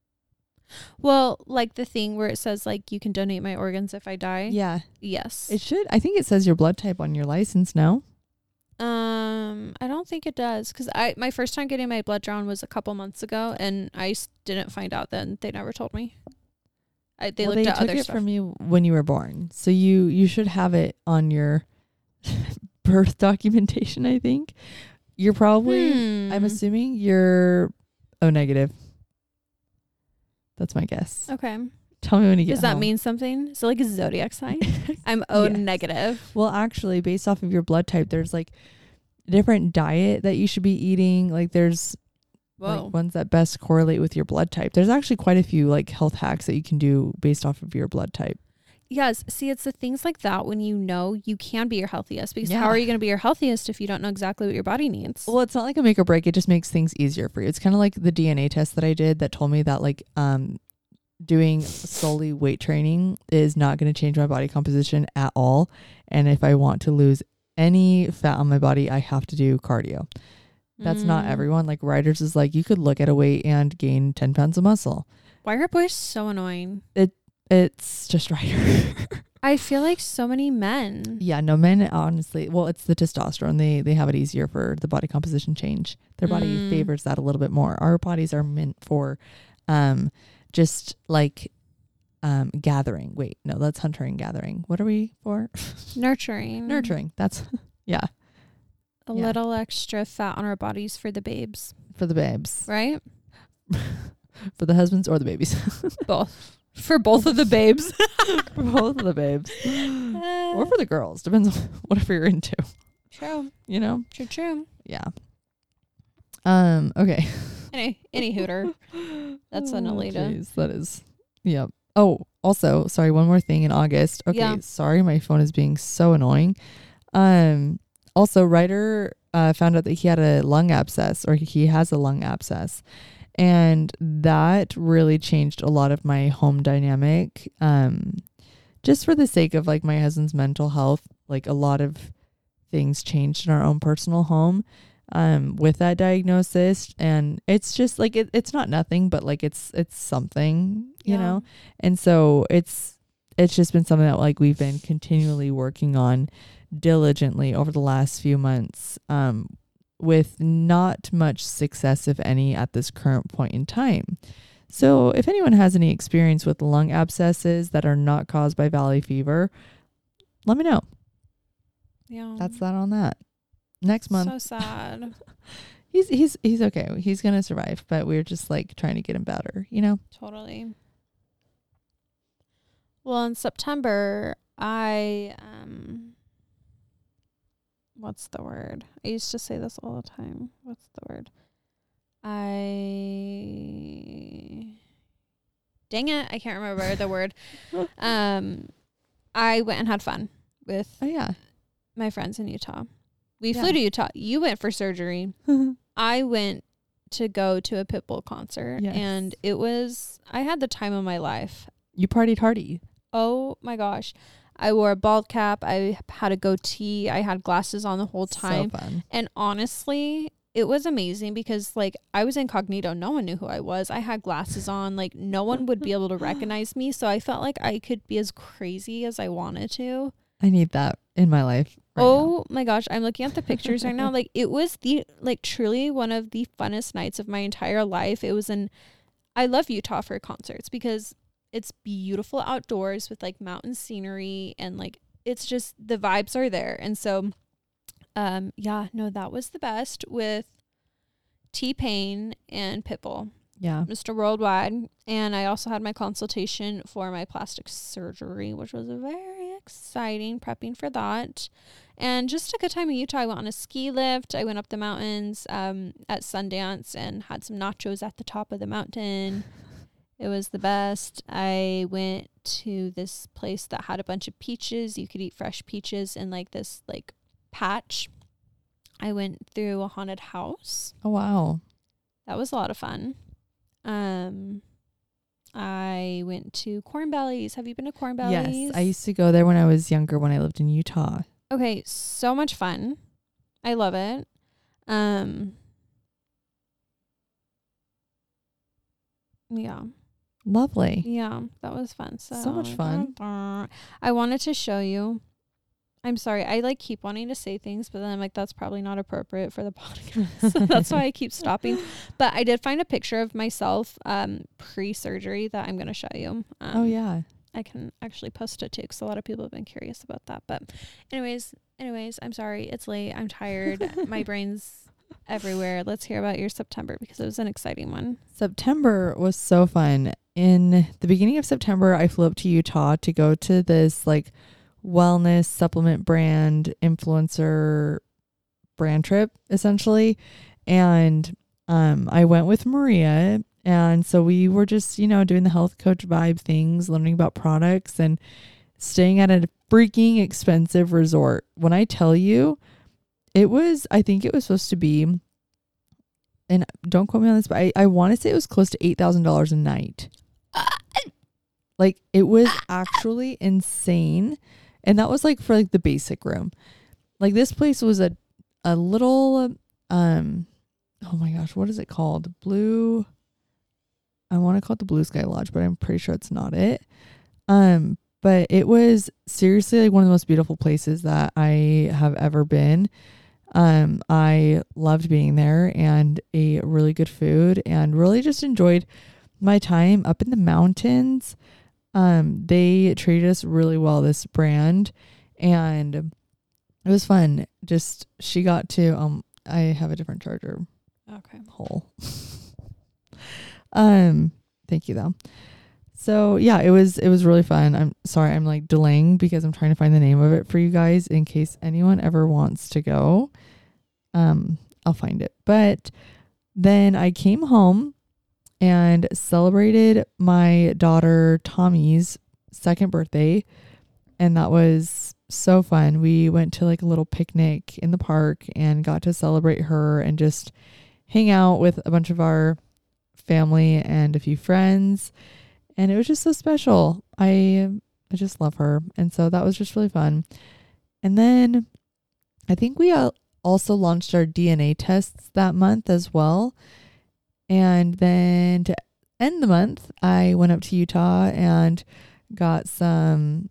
Well, like the thing where it says like you can donate my organs if I die. Yeah. Yes. It should. I think it says your blood type on your license, no? I don't think it does, because my first time getting my blood drawn was a couple months ago, and I didn't find out then. They never told me. They looked at other stuff. They took it from you when you were born, so you should have it on your birth documentation. I think you're probably. I'm assuming you're O negative. That's my guess. Okay. Tell me when you get Does that mean something? So like a zodiac sign? I'm O negative. Well, actually, based off of your blood type, there's like different diet that you should be eating. Like there's like ones that best correlate with your blood type. There's actually quite a few like health hacks that you can do based off of your blood type. Yes. See, it's the things like that when you know you can be your healthiest, because how are you going to be your healthiest if you don't know exactly what your body needs? Well, it's not like a make or break. It just makes things easier for you. It's kind of like the DNA test that I did that told me that like doing solely weight training is not going to change my body composition at all. And if I want to lose any fat on my body, I have to do cardio. That's not everyone. Like Riders is like, you could look at a weight and gain 10 pounds of muscle. Why are boys so annoying? It's just Ryder. I feel like so many men. Yeah, no, men honestly, well, it's the testosterone. They have it easier for the body composition change. Their body favors that a little bit more. Our bodies are meant for just like gathering. Wait, no, that's hunter and gathering. What are we for? Nurturing. That's a little extra fat on our bodies for the babes. For the babes. Right? For the husbands or the babies. Both. For both of the babes. For both of the babes. Or for the girls. Depends on whatever you're into. True. You know? True. Yeah. Okay. Any hooter. That's an Alita. Jeez, that is. Yeah. Oh, also, sorry, one more thing in August. Okay, sorry, my phone is being so annoying. Also, Ryder found out that he had a lung abscess, or he has a lung abscess. And that really changed a lot of my home dynamic. Just for the sake of like my husband's mental health, like a lot of things changed in our own personal home with that diagnosis. And it's just like, it's not nothing, but like it's something, you know? And so it's just been something that like we've been continually working on diligently over the last few months, with not much success, if any, at this current point in time. So if anyone has any experience with lung abscesses that are not caused by valley fever, let me know. Yeah. That's that on that. Next month. So sad. He's okay. He's going to survive, but we're just like trying to get him better, you know? Totally. Well, in September, I what's the word? I used to say this all the time. What's the word? Dang it, I can't remember the word. I went and had fun. with yeah, my friends in Utah. We flew to Utah. You went for surgery. I went to go to a Pitbull concert, and I had the time of my life. You partied hardy. Oh my gosh. I wore a bald cap. I had a goatee. I had glasses on the whole time. So fun. And honestly, it was amazing because like I was incognito. No one knew who I was. I had glasses on. Like no one would be able to recognize me. So I felt like I could be as crazy as I wanted to. I need that in my life. Right my gosh. I'm looking at the pictures right now. Like it was truly one of the funnest nights of my entire life. I love Utah for concerts because it's beautiful outdoors with like mountain scenery and like it's just the vibes are there. And so that was the best with T-Pain and Pitbull. Yeah. Mr. Worldwide. And I also had my consultation for my plastic surgery, which was very exciting, prepping for that. And just a good time in Utah. I went on a ski lift. I went up the mountains at Sundance and had some nachos at the top of the mountain. It was the best. I went to this place that had a bunch of peaches. You could eat fresh peaches in like this like patch. I went through a haunted house. Oh, wow. That was a lot of fun. I went to Corn Bellies. Have you been to Corn Bellies? Yes, I used to go there when I was younger, when I lived in Utah. Okay, so much fun. I love it. Yeah. Lovely. Yeah, that was fun. So much fun. I wanted to show you. I'm sorry. I like keep wanting to say things, but then I'm like, that's probably not appropriate for the podcast. So that's why I keep stopping. But I did find a picture of myself pre-surgery that I'm going to show you. Oh, yeah. I can actually post it too because a lot of people have been curious about that. But anyways, I'm sorry. It's late. I'm tired. My brain's everywhere. Let's hear about your September because it was an exciting one. September was so fun. In the beginning of September, I flew up to Utah to go to this like wellness supplement brand influencer brand trip essentially. And I went with Maria. And so we were just, doing the health coach vibe things, learning about products and staying at a freaking expensive resort. When I tell you, I think it was supposed to be, and don't quote me on this, but I want to say it was close to $8,000 a night. Like it was actually insane. And that was like for like the basic room. Like this place was a little, oh my gosh, what is it called? I want to call it the Blue Sky Lodge, but I'm pretty sure it's not it. But it was seriously like one of the most beautiful places that I have ever been. I loved being there and ate really good food and really just enjoyed my time up in the mountains. They treated us really well, this brand, and it was fun. Just, she got to, I have a different charger. Okay. Hole. Thank you though. So yeah, it was really fun. I'm sorry, I'm like delaying because I'm trying to find the name of it for you guys in case anyone ever wants to go. I'll find it. But then I came home and celebrated my daughter Tommy's second birthday. And that was so fun. We went to like a little picnic in the park and got to celebrate her and just hang out with a bunch of our family and a few friends. And it was just so special. I just love her. And so that was just really fun. And then I think we also launched our DNA tests that month as well. And then to end the month, I went up to Utah and got some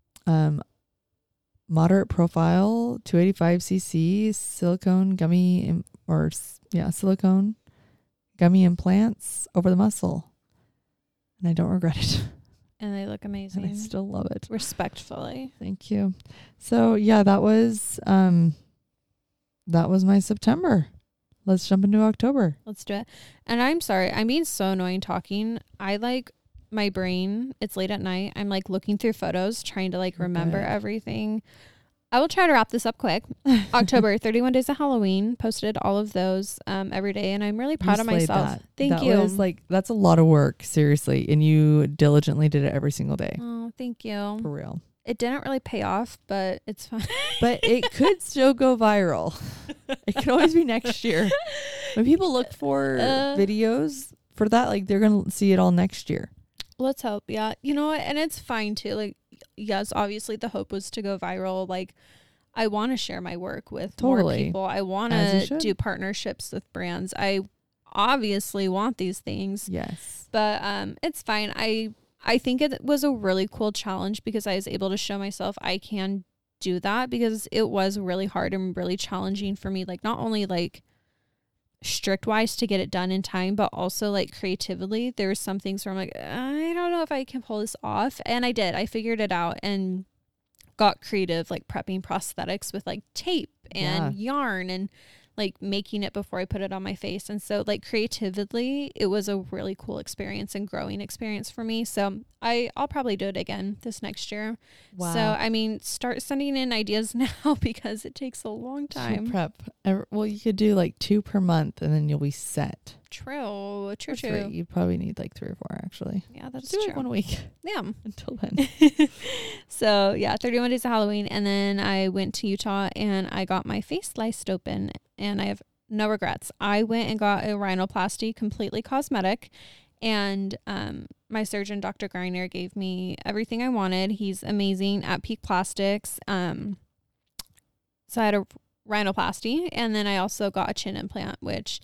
moderate profile 285cc silicone gummy silicone gummy implants over the muscle. And I don't regret it. And they look amazing. And I still love it. Respectfully. Thank you. So yeah, that was my September. Let's jump into October. Let's do it. And I'm sorry, I'm being so annoying talking. I like my brain. It's late at night. I'm like looking through photos, trying to like remember everything. I will try to wrap this up quick. October, 31 days of Halloween. Posted all of those every day, and I'm really proud of myself. Thank you. That's a lot of work, seriously, and you diligently did it every single day. Oh, thank you. For real. It didn't really pay off, but it's fine. But it could still go viral. It could always be next year. When people look for videos for that, like they're going to see it all next year. Let's hope. Yeah. You know what? And it's fine too. Like, yes, obviously the hope was to go viral. Like, I want to share my work with more people. I want to do partnerships with brands. I obviously want these things. Yes. But it's fine. I think it was a really cool challenge because I was able to show myself I can do that, because it was really hard and really challenging for me. Like, not only like strict wise to get it done in time, but also like creatively. There were some things where I'm like, I don't know if I can pull this off. And I did. I figured it out and got creative, like prepping prosthetics with like tape and yarn and like making it before I put it on my face. And so like creatively, it was a really cool experience and growing experience for me. So I'll probably do it again this next year. Wow. So, I mean, start sending in ideas now because it takes a long time. To prep. Well, you could do like 2 per month and then you'll be set. True. You probably need like 3 or 4 actually. Yeah, that's Just do true. it 1 week. Yeah. Until then. So yeah, 31 days of Halloween. And then I went to Utah and I got my face sliced open, and I have no regrets. I went and got a rhinoplasty, completely cosmetic. And my surgeon, Dr. Greiner, gave me everything I wanted. He's amazing at Peak Plastics. So I had a rhinoplasty, and then I also got a chin implant, which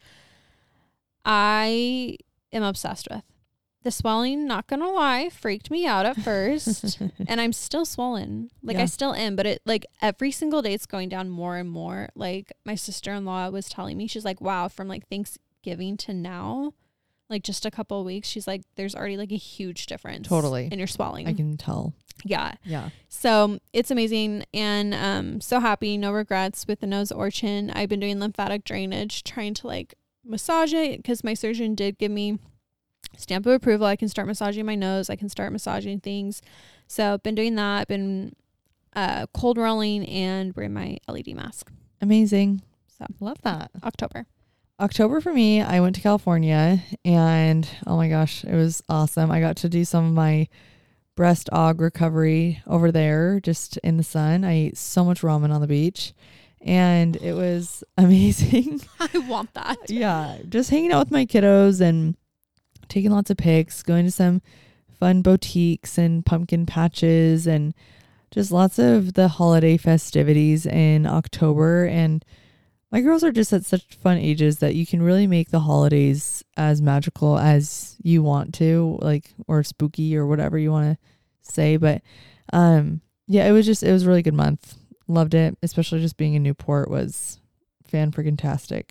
I am obsessed with. The swelling, not gonna lie, freaked me out at first, and I'm still swollen. Like, I still am, but it, like, every single day it's going down more and more. Like, my sister-in-law was telling me, she's like, wow, from like Thanksgiving to now, like just a couple of weeks, she's like, there's already like a huge difference in your swelling. I can tell. Yeah. Yeah. So it's amazing, and so happy, no regrets with the nose or chin. I've been doing lymphatic drainage, trying to like massage it, because my surgeon did give me stamp of approval. I can start massaging my nose. I can start massaging things. So I've been doing that. Been cold rolling and wearing my LED mask. Amazing. So love that. October for me, I went to California, and oh my gosh, it was awesome. I got to do some of my breast aug recovery over there, just in the sun. I ate so much ramen on the beach, and it was amazing. I want that. Yeah. Just hanging out with my kiddos and taking lots of pics, going to some fun boutiques and pumpkin patches, and just lots of the holiday festivities in October. And my girls are just at such fun ages that you can really make the holidays as magical as you want to, like, or spooky or whatever you want to say. But yeah, it was a really good month. Loved it, especially just being in Newport was fan-freaking-tastic.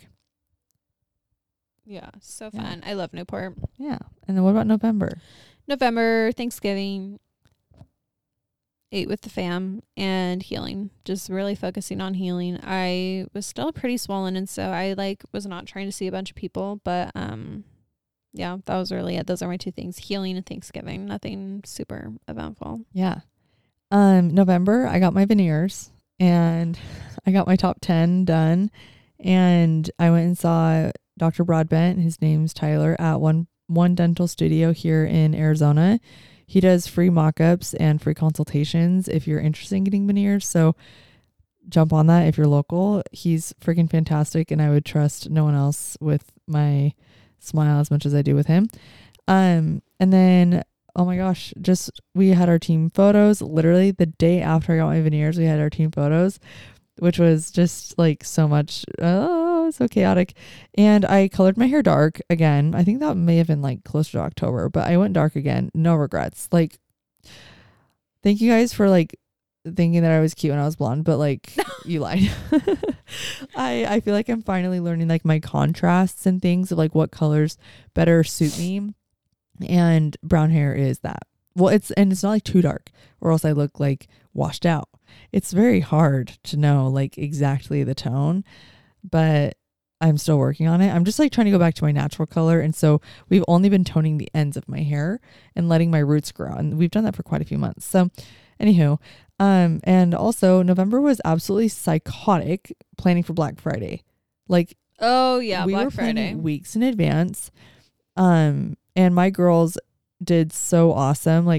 Yeah, so fun. I love Newport. Yeah. And then what about November? Thanksgiving, ate with the fam, and healing. Just really focusing on healing. I was still pretty swollen, and so I was not trying to see a bunch of people, but yeah, that was really it. Those are my 2 things: healing and Thanksgiving. Nothing super eventful. Yeah. November, I got my veneers, and I got my top 10 done, and I went and saw Dr. Broadbent, his name's Tyler, at one dental studio here in Arizona. He does free mock-ups and free consultations if you're interested in getting veneers. So jump on that if you're local. He's freaking fantastic, and I would trust no one else with my smile as much as I do with him. And then, oh my gosh, we had our team photos. Literally the day after I got my veneers, we had our team photos, which was just like so much, so chaotic. And I colored my hair dark again. I think that may have been like closer to October, but I went dark again. No regrets. Like, thank you guys for like thinking that I was cute when I was blonde, but like you lied. I feel like I'm finally learning like my contrasts and things of like what colors better suit me. And brown hair is that. Well, it's not like too dark, or else I look like washed out. It's very hard to know like exactly the tone, but I'm still working on it. I'm just like trying to go back to my natural color. And so we've only been toning the ends of my hair and letting my roots grow. And we've done that for quite a few months. So anywho, and also November was absolutely psychotic planning for Black Friday. Like, oh yeah, we Black were Friday planning weeks in advance. And my girls did so awesome. Like,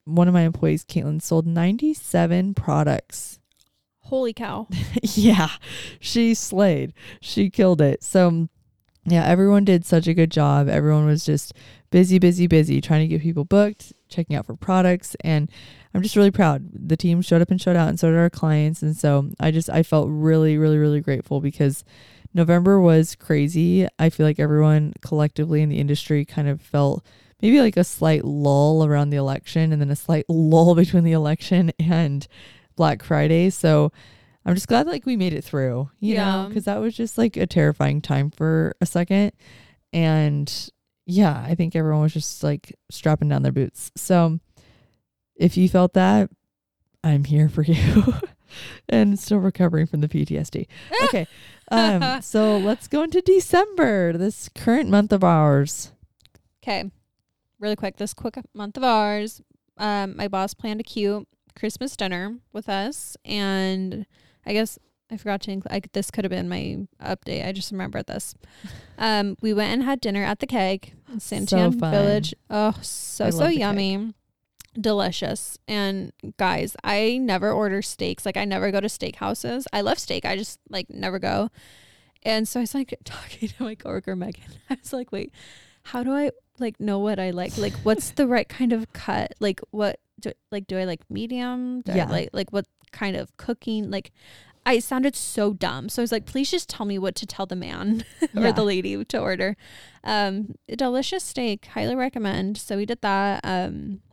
one of my employees, Caitlin, sold 97 products. Holy cow. Yeah, she slayed. She killed it. So yeah, everyone did such a good job. Everyone was just busy, trying to get people booked, checking out for products. And I'm just really proud. The team showed up and showed out, and so did our clients. And so I felt really, really, really grateful because November was crazy. I feel like everyone collectively in the industry kind of felt maybe like a slight lull around the election, and then a slight lull between the election and Black Friday. So I'm just glad like we made it through, you know, because that was just like a terrifying time for a second. And yeah, I think everyone was just like strapping down their boots. So if you felt that, I'm here for you. And still recovering from the PTSD. Okay. So let's go into December, this current month of ours. Okay. Really quick, this quick month of ours. My boss planned a cute Christmas dinner with us, and I guess I forgot to include, this could have been my update. I just remembered this. We went and had dinner at the Keg in Santan Village. Oh, so yummy. Keg. Delicious. And guys, I never order steaks. Like I never go to steak houses. I love steak. I just like never go. And so I was like talking to my coworker Megan. I was like, wait, how do I like know what I like? Like what's the right kind of cut? Like what do I like medium? Do I like what kind of cooking? Like I sounded so dumb. So I was like, please just tell me what to tell the man or the lady to order. A delicious steak. Highly recommend. So we did that.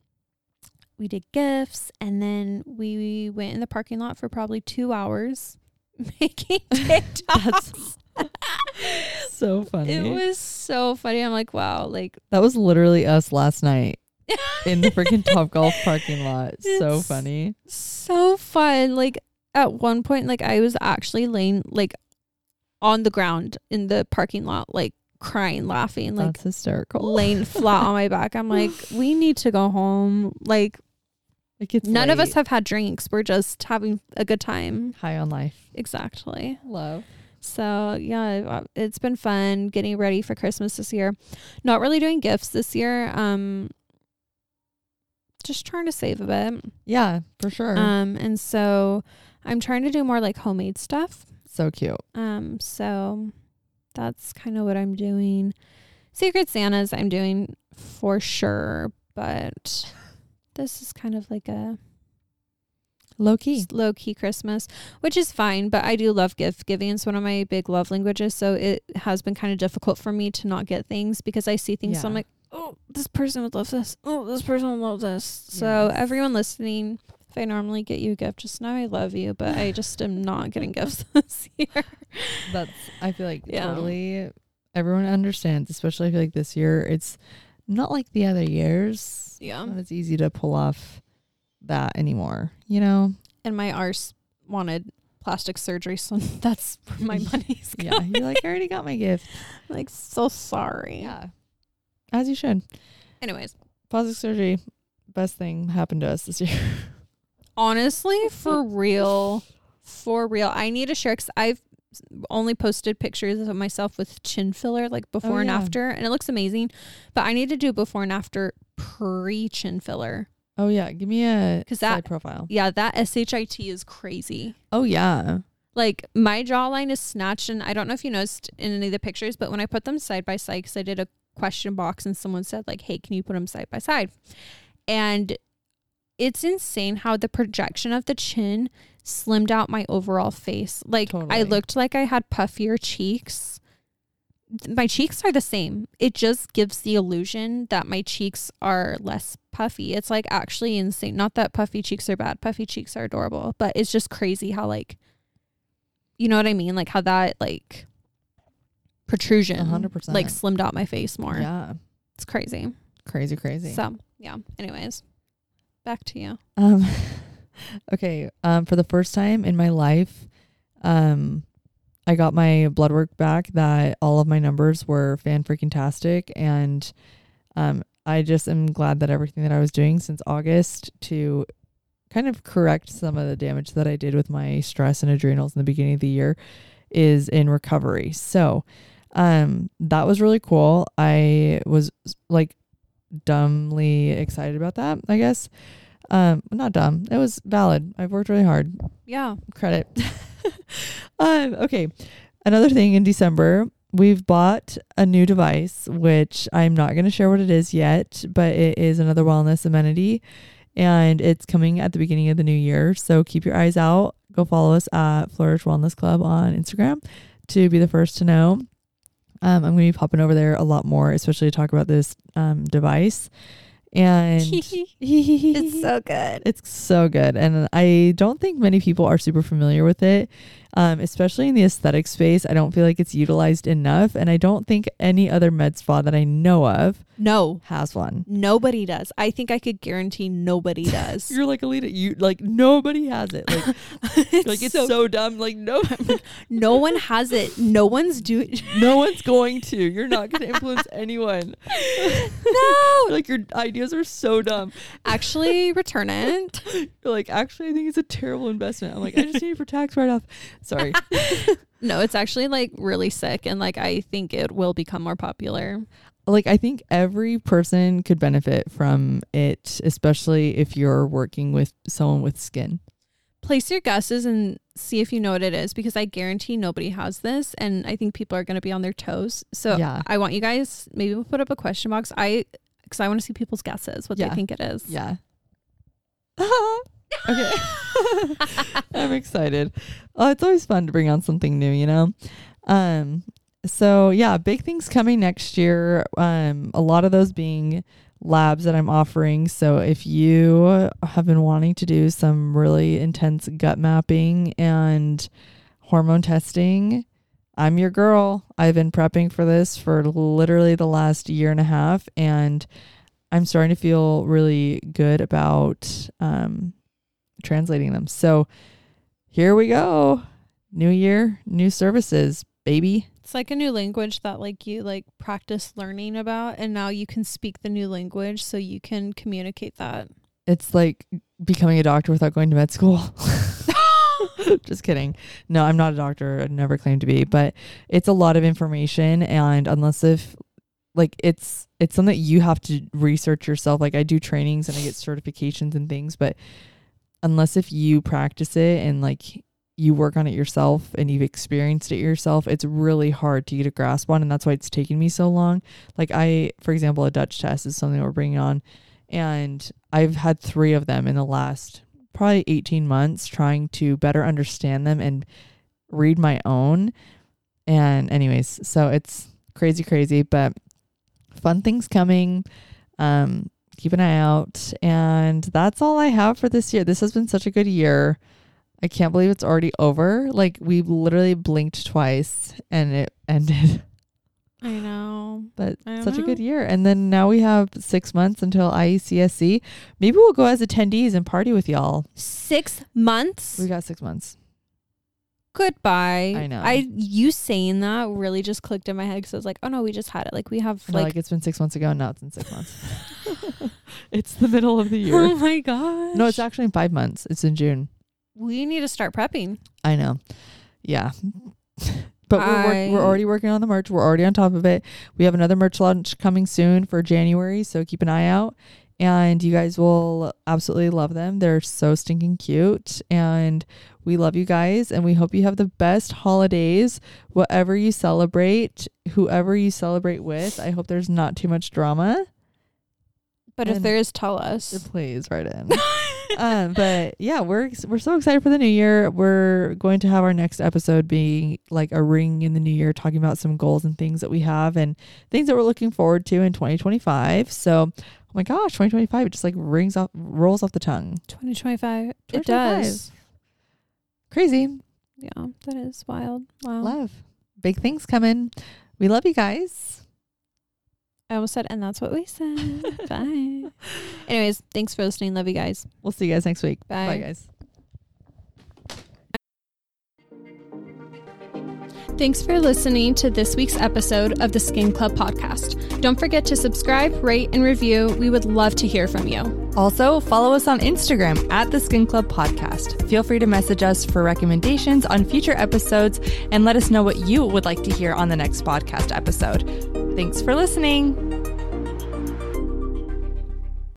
We did gifts, and then we went in the parking lot for probably 2 hours making TikToks. So funny. It was so funny. I'm like, wow, like that was literally us last night in the freaking Topgolf parking lot. So funny. So fun. Like at one point, like I was actually laying like on the ground in the parking lot, like crying, laughing, like that's hysterical, laying flat on my back. I'm like, we need to go home. Like none of us have had drinks. We're just having a good time. High on life. Exactly. Love. So yeah, it's been fun getting ready for Christmas this year. Not really doing gifts this year. Just trying to save a bit. Yeah, for sure. And so I'm trying to do more like homemade stuff. So cute. So that's kind of what I'm doing. Secret Santas I'm doing for sure, but this is kind of like a low key Christmas, which is fine, but I do love gift giving. It's one of my big love languages, so it has been kind of difficult for me to not get things because I see things so I'm like, oh, this person would love this. Oh, this person would love this. Yes. So everyone listening, if I normally get you a gift, just know I love you, but I just am not getting gifts this year. I feel like totally everyone understands, especially I feel like this year it's not like the other years. Yeah. Not as easy to pull off that anymore, you know? And my arse wanted plastic surgery, so that's where my money's going. Yeah, you're like, I already got my gift. Like, so sorry. Yeah. As you should. Anyways. Plastic surgery, best thing happened to us this year. Honestly, for real. For real. I need to share because I've only posted pictures of myself with chin filler, like before and after, and it looks amazing. But I need to do before and after pre-chin filler. Oh yeah, give me a side profile. Yeah, that SHIT is crazy. Oh yeah. Like my jawline is snatched, and I don't know if you noticed in any of the pictures, but when I put them side by side, because I did a question box and someone said like, hey, can you put them side by side? And it's insane how the projection of the chin slimmed out my overall face. Like totally. I looked like I had puffier cheeks. My cheeks are the same. It just gives the illusion that my cheeks are less puffy. It's like actually insane. Not that puffy cheeks are bad. Puffy cheeks are adorable, but it's just crazy how like, you know what I mean? Like how that like protrusion 100% like slimmed out my face more. Yeah. It's crazy. Crazy. So yeah. Anyways, back to you. Okay. For the first time in my life, I got my blood work back that all of my numbers were fan-freaking-tastic, and I just am glad that everything that I was doing since August to kind of correct some of the damage that I did with my stress and adrenals in the beginning of the year is in recovery. So that was really cool. I was like dumbly excited about that, I guess. Not dumb. It was valid. I've worked really hard. Yeah. Credit. Okay. Another thing in December, we've bought a new device, which I'm not going to share what it is yet, but it is another wellness amenity, and it's coming at the beginning of the new year. So keep your eyes out. Go follow us at Flourish Wellness Club on Instagram to be the first to know. I'm going to be popping over there a lot more, especially to talk about this device. And it's so good. It's so good. And I don't think many people are super familiar with it, especially in the aesthetic space. I don't feel like it's utilized enough. And I don't think any other med spa that I know of has one. Nobody does. I think I could guarantee nobody does. You're like, Alita, you like nobody has it. Like, it's so dumb. Like no one has it. No one's doing. No one's going to. You're not going to influence anyone. No. Like your ideas are so dumb. Actually, return it. You're like, actually, I think it's a terrible investment. I'm like, I just need it for tax write-off. Sorry. No, it's actually like really sick, and like I think it will become more popular. Like, I think every person could benefit from it, especially if you're working with someone with skin. Place your guesses and see if you know what it is, because I guarantee nobody has this, and I think people are going to be on their toes. So yeah. I want you guys, maybe we'll put up a question box. Because I want to see people's guesses, what they think it is. Yeah. Okay. I'm excited. Oh, it's always fun to bring on something new, you know? So yeah, big things coming next year. A lot of those being labs that I'm offering. So if you have been wanting to do some really intense gut mapping and hormone testing, I'm your girl. I've been prepping for this for literally the last year and a half, and I'm starting to feel really good about translating them. So here we go. New year, new services, baby. It's like a new language that like you like practice learning about, and now you can speak the new language so you can communicate that. It's like becoming a doctor without going to med school. Just kidding. No, I'm not a doctor. I never claimed to be, but it's a lot of information. And unless if like it's something that you have to research yourself. Like I do trainings and I get certifications and things, but unless if you practice it and like you work on it yourself and you've experienced it yourself, it's really hard to get a grasp on. And that's why it's taken me so long. Like for example, a Dutch test is something that we're bringing on, and I've had 3 of them in the last probably 18 months trying to better understand them and read my own. And anyways, so it's crazy, but fun things coming. Keep an eye out. And that's all I have for this year. This has been such a good year. I can't believe it's already over. Like we literally blinked twice and it ended. I know. But such a good year. And then now we have 6 months until IECSC. Maybe we'll go as attendees and party with y'all. 6 months? We got 6 months. Goodbye. I know. You saying that really just clicked in my head because I was like, oh no, we just had it. Like we have like it's been 6 months ago and now it's in 6 months. It's the middle of the year. Oh my gosh. No, it's actually in 5 months. It's in June. We need to start prepping. I know. Yeah. But we're already working on the merch. We're already on top of it. We have another merch launch coming soon for January, so keep an eye out. And you guys will absolutely love them. They're so stinking cute. And we love you guys. And we hope you have the best holidays, whatever you celebrate, whoever you celebrate with. I hope there's not too much drama. But if there is, tell us. Please write in. But yeah, we're so excited for the new year. We're going to have our next episode being like a ring in the new year, talking about some goals and things that we have and things that we're looking forward to in 2025. So, oh my gosh, 2025, it just like rolls off the tongue. 2025. It does. Crazy. Yeah, that is wild. Wow. Love. Big things coming. We love you guys. I almost said, and that's what we said. Bye. Anyways, thanks for listening. Love you guys. We'll see you guys next week. Bye. Bye, guys. Thanks for listening to this week's episode of the Skin Club podcast. Don't forget to subscribe, rate, and review. We would love to hear from you. Also, follow us on Instagram at the Skin Club Podcast. Feel free to message us for recommendations on future episodes and let us know what you would like to hear on the next podcast episode. Thanks for listening.